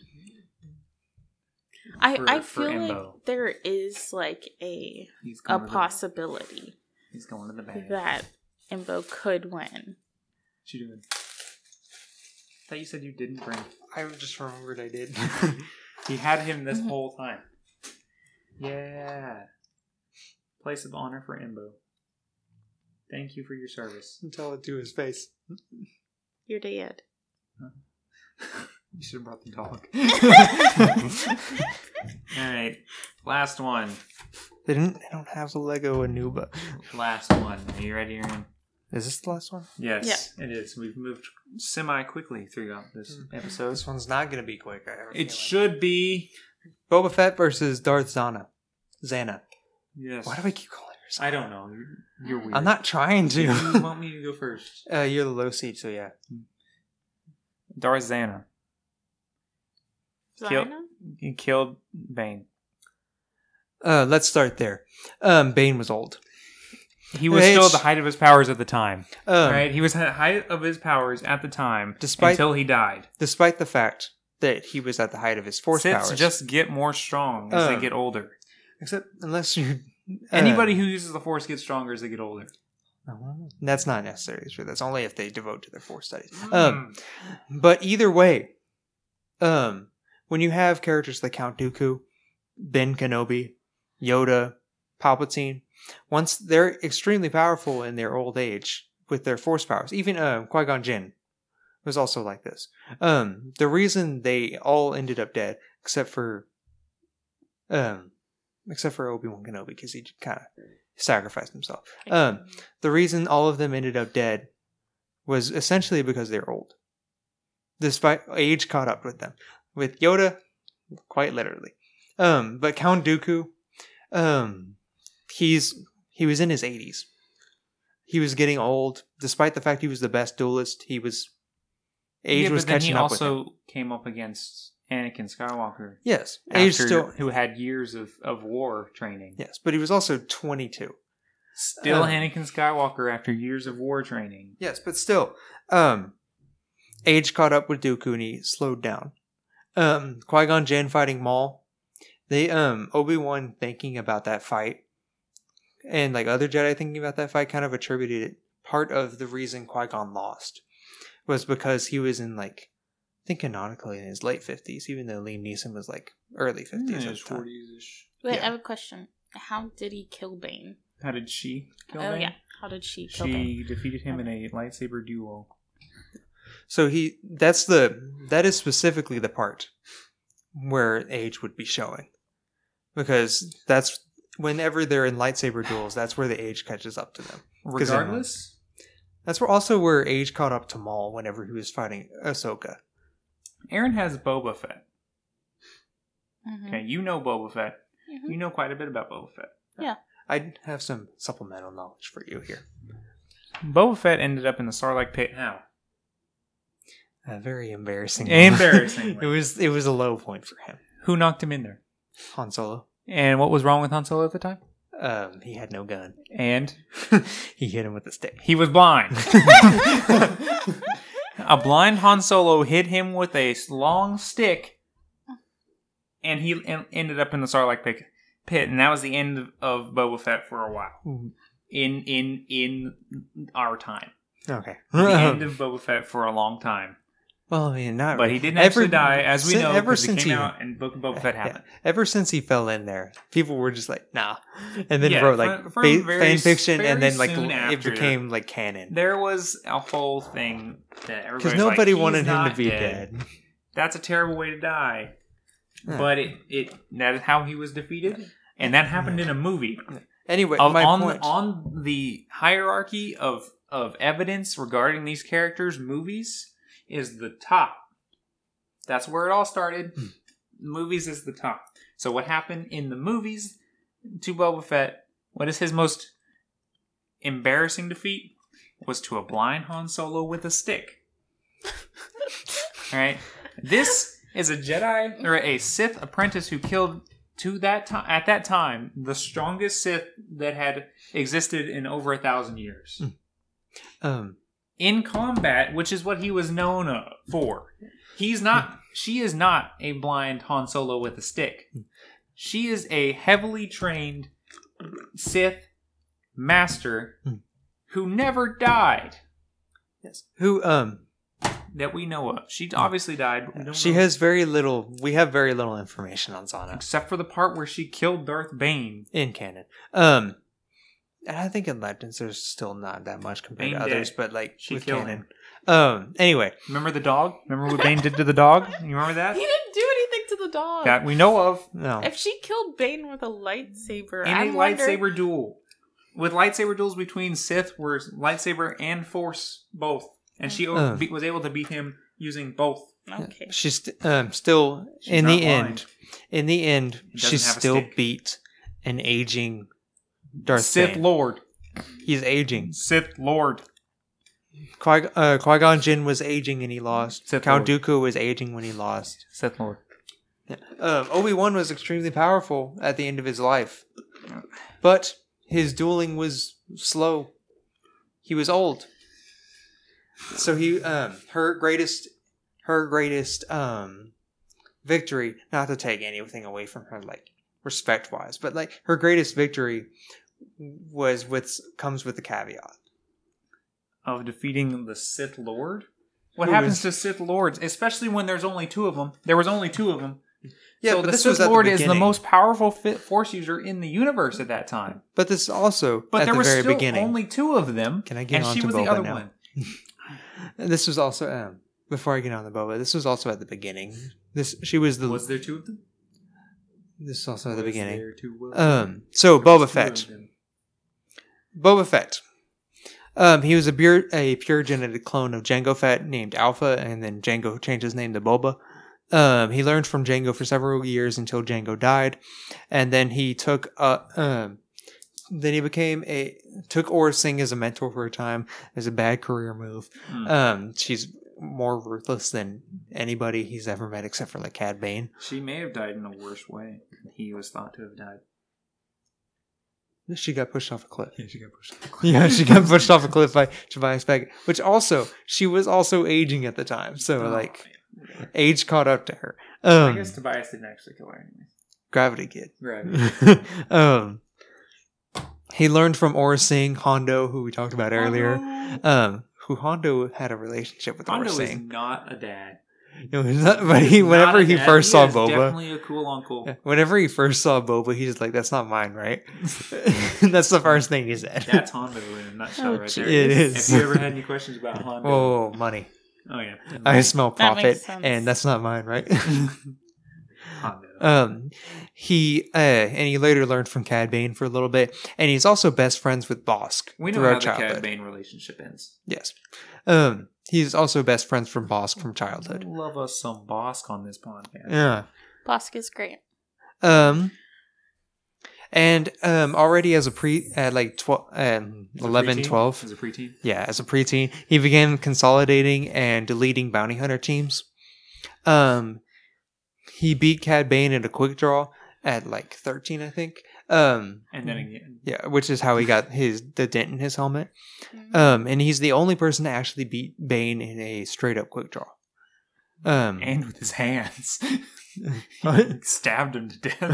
I for feel Imbo. like there is like a possibility He's going to the bag. that Imbo could win. What you doing? I thought you said you didn't bring. I just remembered I did. He had him this whole time. Yeah. Place of honor for Imbo. Thank you for your service. Tell it to his face. You're dead. You should have brought the dog. Alright. Last one. They don't have the Lego Anuba. Last one. Are you ready, Aaron? Is this the last one? Yes, it is. We've moved semi-quickly throughout this episode. This one's not going to be quick. It should be. Boba Fett versus Darth Zana. Yes. Why do I keep calling her Zana? I don't know. You're weird. I'm not trying to. You want me to go first? You're the low seed, so yeah. Darth Zana. Zina? He killed Bane. Let's start there. Bane was old. He was still at the height of his powers at the time. Right? He was at the height of his powers at the time until he died. Despite the fact that he was at the height of his Force powers. Siths just get more strong as they get older. Except unless you... Anybody who uses the Force gets stronger as they get older. That's not necessarily true. That's only if they devote to their Force studies. But either way, when you have characters like Count Dooku, Ben Kenobi, Yoda, Palpatine, once they're extremely powerful in their old age with their Force powers, even Qui-Gon Jinn was also like this. The reason they all ended up dead, except for Obi-Wan Kenobi, because he kind of sacrificed himself. The reason all of them ended up dead was essentially because they're old. Despite age caught up with them. With Yoda, quite literally. But Count Dooku, he was in his 80s. He was getting old. Despite the fact he was the best duelist, age was catching up with him. He also came up against Anakin Skywalker. Yes. Who had years of war training. Yes, but he was also 22. Still Anakin Skywalker after years of war training. Yes, but still. Age caught up with Dooku and he slowed down. Qui-Gon Jinn fighting Maul. Obi-Wan thinking about that fight and like other Jedi thinking about that fight kind of attributed it. Part of the reason Qui-Gon lost was because he was in I think canonically in his late 50s, even though Liam Neeson was like early 50s at the time. 40s-ish. Wait, Yeah. I have a question. How did he kill Bane? How did she kill Oh Bane? yeah, how did she kill Bane? She defeated him in a lightsaber duel. So that is specifically the part where age would be showing. Because that's whenever they're in lightsaber duels, that's where the age catches up to them. Regardless? That's where age caught up to Maul whenever he was fighting Ahsoka. Aaron has Boba Fett. Mm-hmm. Okay, you know Boba Fett. Mm-hmm. You know quite a bit about Boba Fett. Yeah. I have some supplemental knowledge for you here. Boba Fett ended up in the Sarlacc pit how? Very embarrassing. Embarrassing. It was a low point for him. Who knocked him in there? Han Solo. And what was wrong with Han Solo at the time? He had no gun. And He hit him with a stick. he was blind. A blind Han Solo hit him with a long stick, and he ended up in the Sarlacc pit, and that was the end of Boba Fett for a while. In our time, Okay. the end of Boba Fett for a long time. Well, I mean, not. But he didn't actually die, as we know, Ever because he since came out and Book of Boba Fett happened. Ever since he fell in there, people were just like, nah, and then Yeah, wrote like from fan fiction, very and then like soon it after, became like canon There was a whole thing that everybody because nobody like, wanted "He's him to not be dead. dead. That's a terrible way to die. Yeah. But that is how he was defeated, and that happened in a movie. Anyway, On my point. on the hierarchy of of evidence regarding these characters' movies is the top. That's where it all started. Movies is the top. So what happened in the movies to Boba Fett, what is his most embarrassing defeat? Was to a blind Han Solo with a stick. Alright? This is a Jedi, or a Sith apprentice who killed, at that time, the strongest Sith that had existed in over 1,000 years. In combat, which is what he was known for. She is not a blind Han Solo with a stick. She is a heavily trained Sith master who never died. Yes. Who that we know of. She obviously died. But we don't she know. has very little. We have very little information on Zana Except for the part where she killed Darth Bane. in canon. And I think in Legends there's still not that much compared Bane to others, dead. but like She with killed canon. him. Anyway, Remember the dog? Remember what Bane did to the dog? You remember He that? didn't do anything to the dog. That we know of. no. If she killed Bane with a lightsaber, In a lightsaber duel. With lightsaber duels between Sith were lightsaber and Force both. And she was able to beat him using both. Okay. She's still She's in not the blind. end. In the end, Doesn't she have a still stick. beat an aging Darth Sith Bane. Lord. He's aging. Sith Lord. Qui-Gon Jinn was aging and he lost. Sith Count Lord. Dooku was aging when he lost. Sith Lord. Obi-Wan was extremely powerful at the end of his life. But his dueling was slow. He was old. So her greatest victory, not to take anything away from her, like, respect-wise, but like her greatest victory comes with the caveat Of defeating the Sith Lord? What Who happens is- to Sith Lords? Especially when there's only two of them. There was only two of them. Yeah, so but the this Sith was at the Lord is the beginning. most powerful Force user in the universe at that time. But this also But at there the was very still beginning. only two of them. Can I get and on she to was the Boba other now? one. This was also before I get on the Boba. This was also at the beginning. She was the. Was there two of them? This is also at the Was beginning. there two of them? So There was Boba two Fett. of them. Boba Fett. He was a pure genetic clone of Jango Fett named Alpha, and then Jango changed his name to Boba. He learned from Jango for several years until Jango died, and then he took took Aura Singh as a mentor for a time. As a bad career move. She's more ruthless than anybody he's ever met, except for like Cad Bane. She may have died in a worse way than he was thought to have died. She got pushed off a cliff. Yeah, she got pushed. Yeah, she got pushed off a cliff by Tobias Beckett, which also she was also aging at the time, so age caught up to her. I guess Tobias didn't actually kill her anyways. Gravity Kid. Right. He learned from Aura Singh, Hondo, who we talked about earlier. Who Hondo had a relationship with Aura Hondo is Singh. not a dad. No, he's not, but whenever he first saw Boba, definitely a cool uncle. whenever he first saw Boba, he's like, "That's not mine, right?" That's the first thing he said. That's Hondo in a nutshell, Oh, right there. It is. Have you ever had any questions about Hondo? Oh, money. Oh yeah. I smell That profit, makes sense. and that's not mine, right? Hondo. He later learned from Cad Bane for a little bit, and he's also best friends with Bosk We know throughout how the childhood. Cad Bane relationship ends. Yes. He's also best friends from Bosk from childhood. Love us some Bosk on this podcast. Yeah. Bosk is great. And already as a at like 11, Preteen? 12. As a preteen? Yeah, as a preteen, he began consolidating and deleting bounty hunter teams. He beat Cad Bane in a quick draw at like 13, I think. And then again. Yeah, which is how he got the dent in his helmet. And he's the only person to actually beat Bane in a straight up quick draw. And with his hands. What? Stabbed him to death.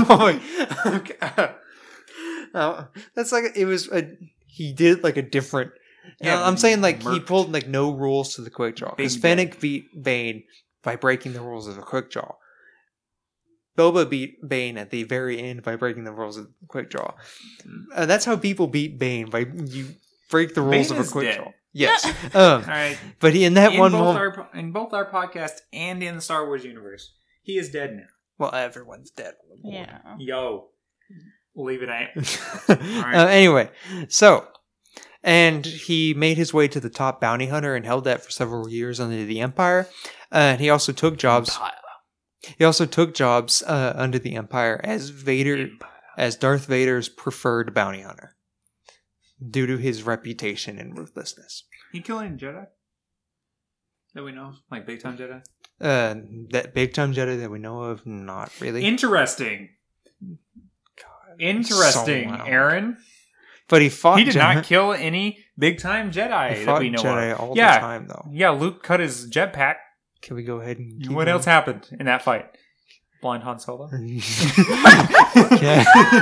That's like he did like a different. Yeah, I'm saying like he murked. pulled like no rules to the quick draw because Big Fennec beat Bane by breaking the rules of the quick draw. Boba beat Bane at the very end by breaking the rules of the quick draw. That's how people beat Bane, by you break the rules Bane of a is quick dead. draw. Yes. All right. But in that one moment, in both our podcast and in the Star Wars universe, he is dead now. well, everyone's dead on the board. Yeah. Yo. We'll leave it at. Anyway, so And he made his way to the top bounty hunter and held that for several years under the Empire. And he also took jobs. He also took jobs under the Empire as Darth Vader's preferred bounty hunter, due to his reputation and ruthlessness. He killed any Jedi that we know of? Like big time Jedi? That big time Jedi that we know of, not really. Interesting. Interesting, so loud. Aaron. But he fought. He did not kill any big time Jedi that we know Jedi of. all the time, though. Yeah, Luke cut his jetpack. Can we go ahead and keep What going? else happened in that fight? Blind Han Solo? Yeah.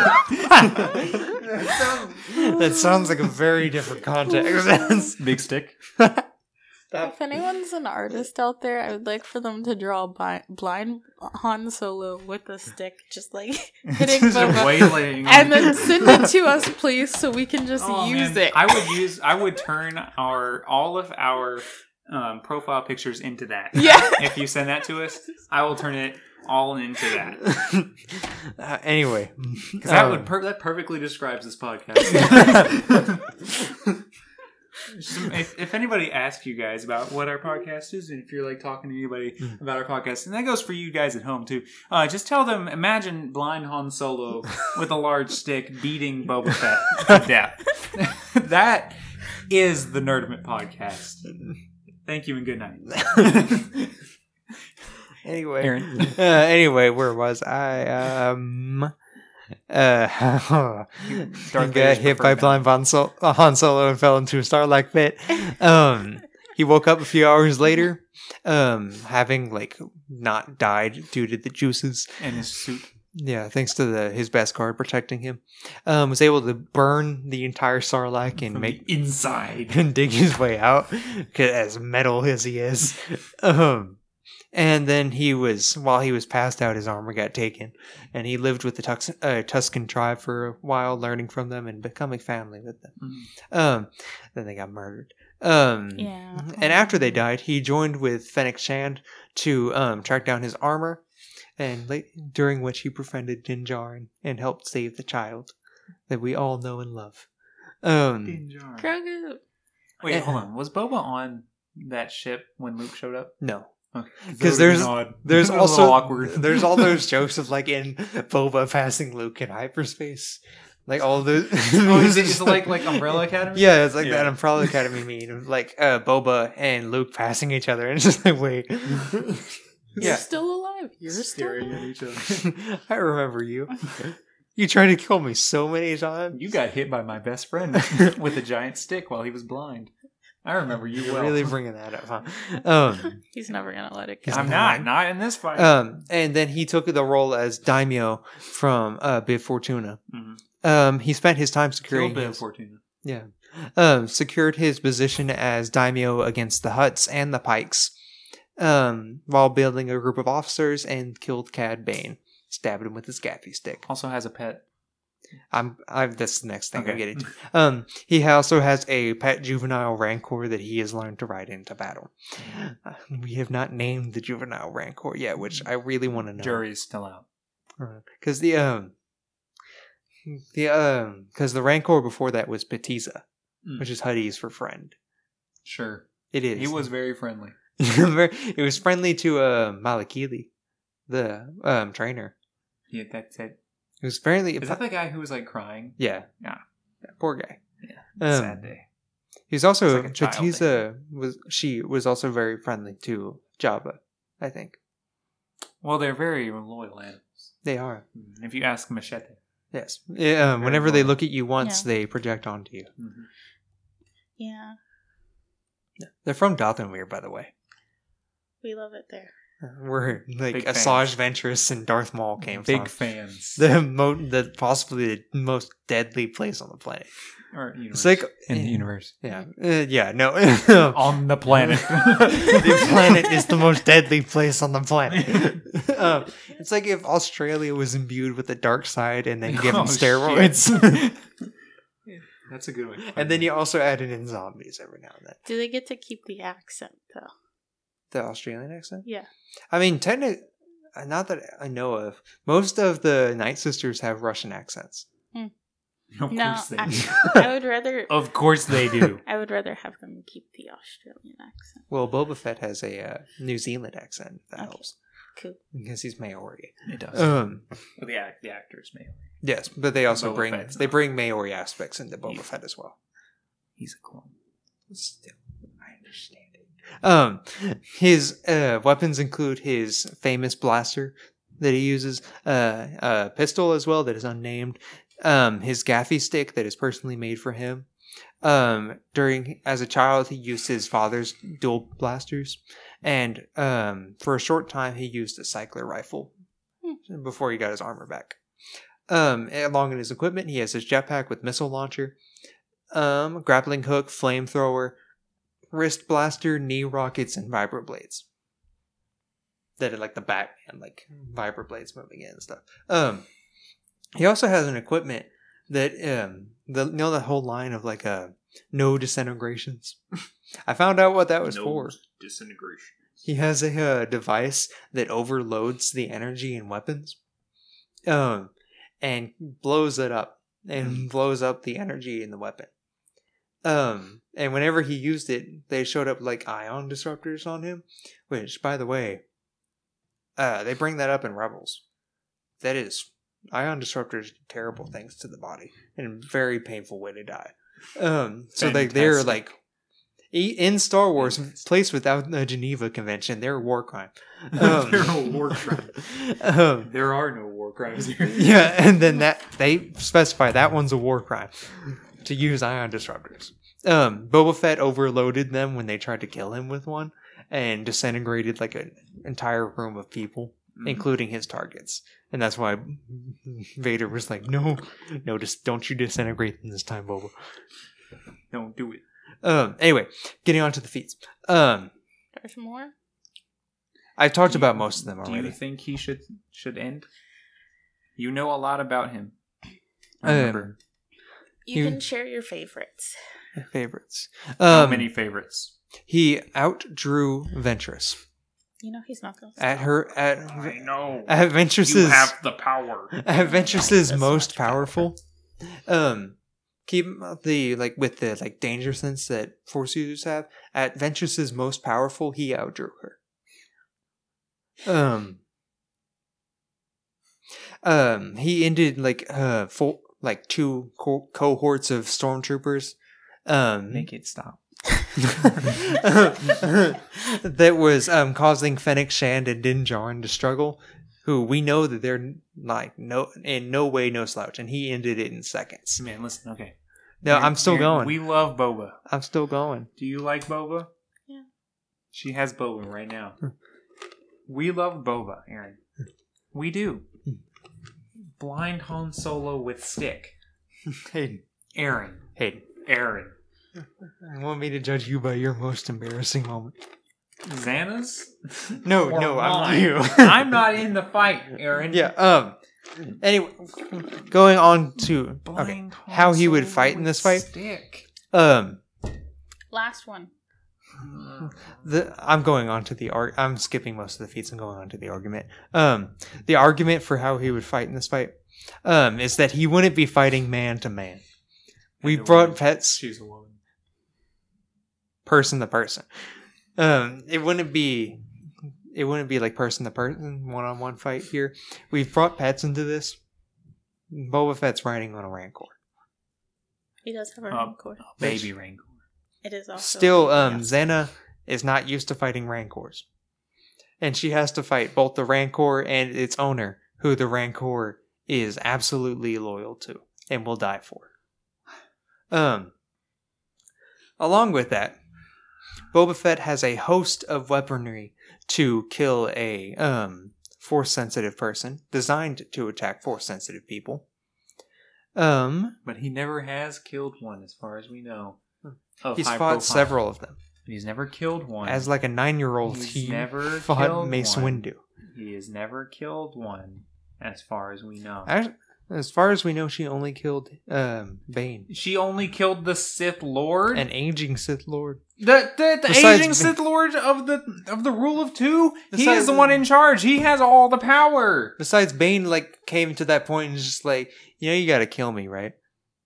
That sounds like a very different context. Big stick. If anyone's an artist out there, I would like for them to draw blind Han Solo with a stick, just like hitting Just Boba, waylaying and then send it to us, please, so we can just use man. it. I would turn all of our profile pictures into that. Yeah. If you send that to us, I will turn it all into that. Anyway, Because that perfectly describes this podcast. If anybody asks you guys about what our podcast is, and if you're like talking to anybody about our podcast, and that goes for you guys at home too, just tell them, imagine blind Han Solo with a large stick beating Boba Fett to death. That is the Nerdiment podcast. Thank you and good night. Anyway, Aaron. Anyway, where was I? Got hit by blind Han Solo and fell into a Starlight pit. He woke up a few hours later, having like not died due to the juices And his suit. Yeah, thanks to his Beskar protecting him. Was able to burn the entire Sarlacc and From make the inside. and dig his way out, as metal as he is. And then while he was passed out, his armor got taken, and he lived with the Tusken tribe for a while, learning from them and becoming family with them. Mm. Then they got murdered. Yeah. And after they died, he joined with Fennec Shand to track down his armor, and during which he befriended Din Djarin and helped save the child that we all know and love. Din Djarin. Grogu. Wait, hold on. Was Boba on that ship when Luke showed up? No. Because there's a also little awkward. there's all those jokes of like in Boba passing Luke in hyperspace, like all those. Oh, is it like Umbrella Academy? Yeah, it's like Yeah. that Umbrella Academy meme of like Boba and Luke passing each other, and it's just like wait, You're still alive. You're still Staring alive. at each other. I remember you. You tried to kill me so many times. You got hit by my best friend with a giant stick while he was blind. I remember you You're well. really bringing that up, huh? He's never gonna let it go. I'm not in this fight. And then he took the role as daimyo from Bib Fortuna. Mhm. He spent his time Kill securing Bib his, Fortuna. secured his position as daimyo against the Hutts and the Pikes, while building a group of officers, and killed Cad Bane, stabbed him with his gaffy stick. Also has a pet. That's the next thing I'm Okay. getting to. He also has a pet juvenile rancor that he has learned to ride into battle. We have not named the juvenile rancor yet, which I really want to know. Jury's still out. Because the rancor before that was Petiza, which is Huddy's for friend. Sure. It is. He was very friendly. It was friendly to Malakili, the trainer. Yeah, that's it. It was apparently. Is that the guy who was like crying? Yeah. Yeah. Poor guy. Yeah. Sad day. He's also It's like a child Petiza was also very friendly to Jabba, I think. Well, they're very loyal animals. They are. If you ask Machete. Yes. Whenever they loyal. look at you once, Yeah. they project onto you. Mm-hmm. Yeah, They're from Dathomir, by the way. we love it there. Where like Big Asajj Ventress and Darth Maul came Big from. fans. The possibly the most deadly place on the planet. Or universe. It's like in the universe. yeah, no. On the planet. The planet is the most deadly place on the planet. It's like if Australia was imbued with the dark side and then given Oh, steroids. That's a good one. And then you also added in zombies every now and then. Do they get to keep the accent though? The Australian accent? Yeah. I mean, technically, not that I know of. Most of the Night Sisters have Russian accents. Of No, course they do. I would rather. Of course they do. I would rather have them keep the Australian accent. Well, Boba Fett has a New Zealand accent. If that Okay. helps. Cool. Because he's Maori. It does. Um, Well, the actors, maybe. yes, but they also Boba bring Fett's they not. bring Maori aspects into Boba Yeah. Fett as well. He's a clone. Still, I understand it. His weapons include his famous blaster that he uses, a pistol as well that is unnamed, his gaffy stick that is personally made for him. As a child, he used his father's dual blasters, and for a short time, he used a cycler rifle before he got his armor back. Along in his equipment, he has his jetpack with missile launcher, grappling hook, flamethrower, wrist blaster, knee rockets, and vibroblades. That are like the Batman, like vibroblades moving in and stuff. He also has an equipment that the whole line of like no disintegrations. I found out what that was for. Disintegration. He has a device that overloads the energy in weapons, and blows it up and blows up the energy in the weapon. And whenever he used it, they showed up like ion disruptors on him, which, by the way, they bring that up in Rebels. That is, ion disruptors do terrible things to the body and a very painful way to die. So they're like in Star Wars, placed without the Geneva Convention, they're a war crime. They're a war crime. There are no war crimes here. Yeah, and then that they specify that one's a war crime to use ion disruptors. Boba Fett overloaded them when they tried to kill him with one and disintegrated like an entire room of people, including his targets. And that's why Vader was like, no, just don't you disintegrate them this time, Boba. Don't do it. Anyway, getting on to the feats. There's more? I've talked about most of them Do already. you think he should end? You know a lot about him. Remember. You You- can share your favorites. Favorites. How many favorites? He outdrew Ventress. You know he's not going to I know. at Ventress's You have the power. at Ventress's That's most much better. powerful. Keep the with the danger sense that Force users have. At Ventress's most powerful, he outdrew her. He ended two cohorts of stormtroopers. Make it stop. That was causing Fennec Shand and Din Djarin to struggle, who we know that they're in no way no slouch, and he ended it in seconds. Man, listen, okay. No, I'm still going. We love Boba. I'm still going. Do you like Boba? Yeah. She has Boba right now. We love Boba, Aaron. We do. Blind Han Solo with stick. Hayden. Aaron. You want me to judge you by your most embarrassing moment? Xana's? No, Or I'm mine. you. I'm not in the fight, Aaron. Yeah. Anyway, going on to Blind Han how he would Solo fight in with this fight. Stick. Last one. I'm going on to the I'm skipping most of the feats and going on to the argument. The argument for how he would fight in this fight, is that he wouldn't be fighting man to man. We And a brought woman. pets She's a woman. person to person. It wouldn't be like person to person, 1-on-1 fight here. We've brought pets into this. Boba Fett's riding on a Rancor. He does have a Oh. Rancor. Baby Rancor. It is also. Still, yeah. Xana is not used to fighting Rancors. And she has to fight both the Rancor and its owner, who the Rancor is absolutely loyal to and will die for. Along with that, Boba Fett has a host of weaponry to kill a Force-sensitive person, designed to attack Force-sensitive people. But he never has killed one, as far as we know. Of He's high fought profile. several of them. He's never killed one. As like a 9-year-old, He's he never fought killed Mace one. Windu. He has never killed one, as far as we know. As far as we know, she only killed Bane, She only killed the Sith Lord. an aging Sith Lord. The Besides aging Ba- Sith Lord of the Rule of Two. He Besides- is the one in charge. He has all the power. Besides, Bane came to that point and just you got to kill me, right?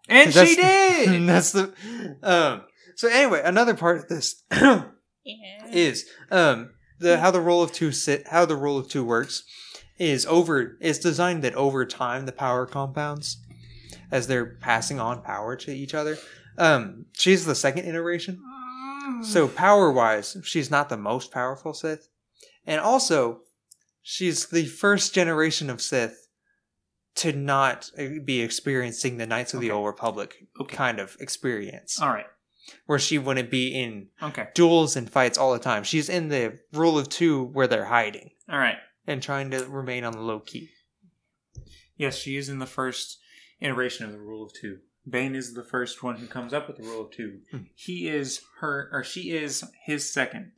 And she did! That's the so anyway, another part of this Yeah. is how the rule of two works is it's designed that over time the power compounds as they're passing on power to each other. She's the second iteration. So power-wise, she's not the most powerful Sith. And also, she's the first generation of Sith to not be experiencing the Knights of the Old Republic kind of experience. All right. Where she wouldn't be in Okay. duels and fights all the time. She's in the rule of two where they're hiding All right. and trying to remain on the low key. Yes, she is in the first iteration of the rule of two. Bane is the first one who comes up with the rule of two. She is his second.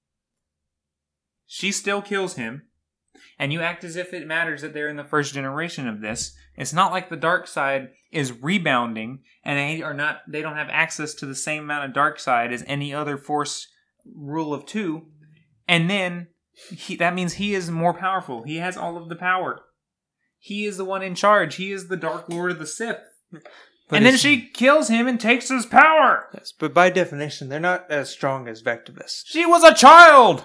She still kills him, and you act as if it matters that they're in the first generation of this. It's not like the dark side is rebounding, and they don't have access to the same amount of dark side as any other Force rule of two. And then that means he is more powerful. He has all of the power. He is the one in charge. He is the Dark Lord of the Sith. And then she kills him and takes his power. Yes, but by definition, they're not as strong as Vectivus. She was a child.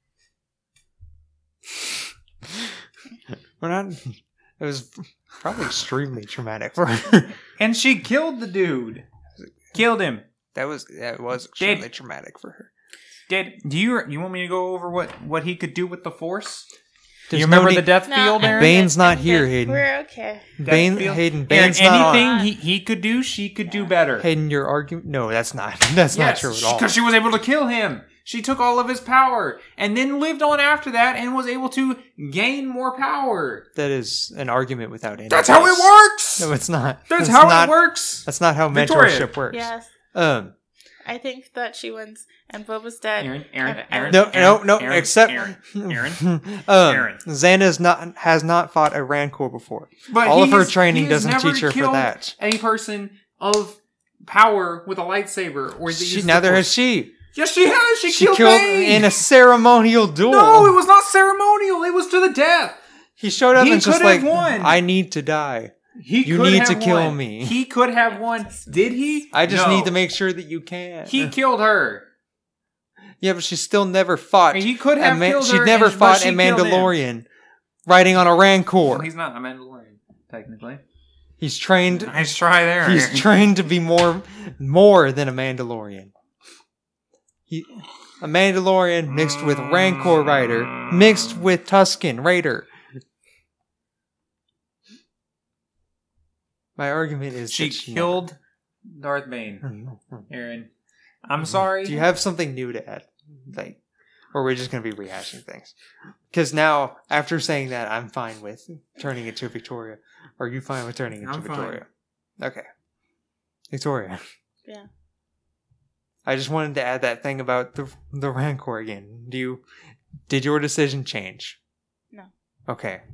We're not. It was probably extremely traumatic for her. And she killed the dude. Killed him. That was extremely traumatic for her. Do you want me to go over what he could do with the Force? Do There's you remember no the need- death No, field, I'm Aaron? Bane's not good. here, Hayden. We're okay. Bane's Aaron, not on. anything he could do, she could do better. Hayden, your argument? No, that's not. That's not true at all. Because she was able to kill him. She took all of his power and then lived on after that and was able to gain more power. That is an argument without any. That's how it works. No, it's not. That's That's how not- it works. That's not how Victoria. mentorship works. Yes. I think that she wins, and Boba's dead. Aaron. No. Aaron, Except Aaron. Xana's has not fought a Rancor before. But All of her he's- training he has doesn't never teach her for killed that. A person of power with a lightsaber, or Neither has she. Yes, she has. She She killed killed Bane. in a ceremonial duel. No, it was not ceremonial. It was to the death. He showed up He and just could have like, won. I need to die. You You could need have to kill won. me. He could have won. Did he? I just No. need to make sure that you can. He killed her. Yeah, but she still never fought. He could have killed She her, never but fought she a killed him. Mandalorian riding on a Rancor. Well, he's not a Mandalorian, technically. He's trained. Nice try there. He's trained to be more than a Mandalorian. A Mandalorian mixed with Rancor Rider, mixed with Tusken Raider. My argument is She that killed Darth Bane. Aaron, I'm sorry. Do you have something new to add? Like, or are we just going to be rehashing things? Because now, after saying that, I'm fine with turning it to Victoria. Are you fine with turning it to I'm fine. Victoria? Okay. Victoria. Yeah. I just wanted to add that thing about the Rancor again. Did your decision change? No. Okay.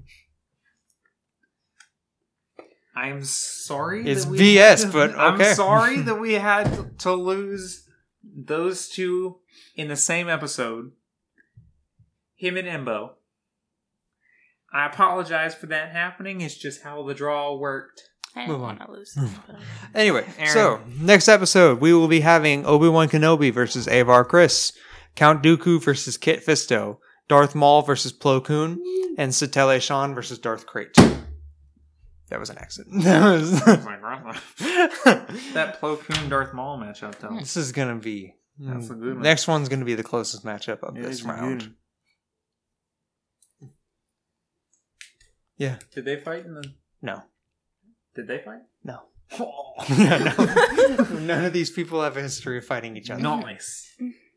I'm sorry. It's that we BS, had to- but okay. I'm sorry that we had to lose those two in the same episode. Him and Embo. I apologize for that happening. It's just how the draw worked. I Move didn't on. want to lose this, but Anyway, Aaron. so next episode we will be having Obi-Wan Kenobi versus Avar Kriss, Count Dooku versus Kit Fisto, Darth Maul versus Plo Koon, and Satele Shan versus Darth Krayt. That was an accident. That Plo Koon Darth Maul matchup, though. This is gonna be. That's a good one. Next one's gonna be the closest matchup of It this is a round. good- Yeah. Did they fight in the? No. Did they fight? No. Yeah, no. None of these people have a history of fighting each other. Nice.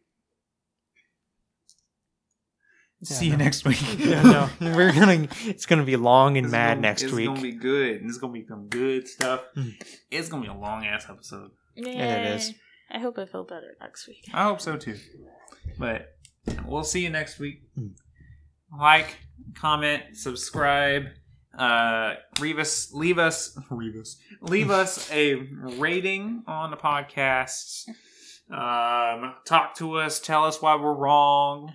Yeah, See you no. next week. Yeah, no. It's gonna be long and mad next week. It's gonna be good. It's gonna be some good stuff. Mm. It's gonna be a long ass episode. Yeah, it is. I hope I feel better next week. I hope so too. But we'll see you next week. Mm. Like, comment, subscribe. Leave us a rating on the podcast. Talk to us. Tell us why we're wrong.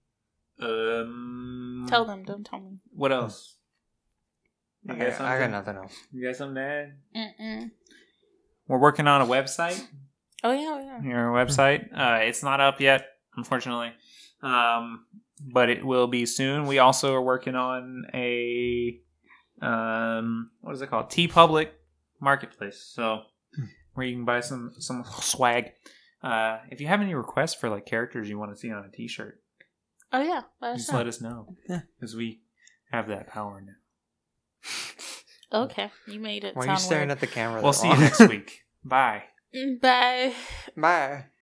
Tell them, don't tell me. What else? I got nothing else. You got something to add? Mm-mm. we're working on a website. Oh yeah. Your website. It's not up yet, unfortunately, but it will be soon. We also are working on a what is it called? TeePublic Marketplace. So where you can buy some swag. If you have any requests for like characters you want to see on a T-shirt, Oh yeah. just let us know because we have that power now. Okay, you made it. Why are you sound staring weird. at the camera? We'll that see you long? next week. Bye. Bye. Bye.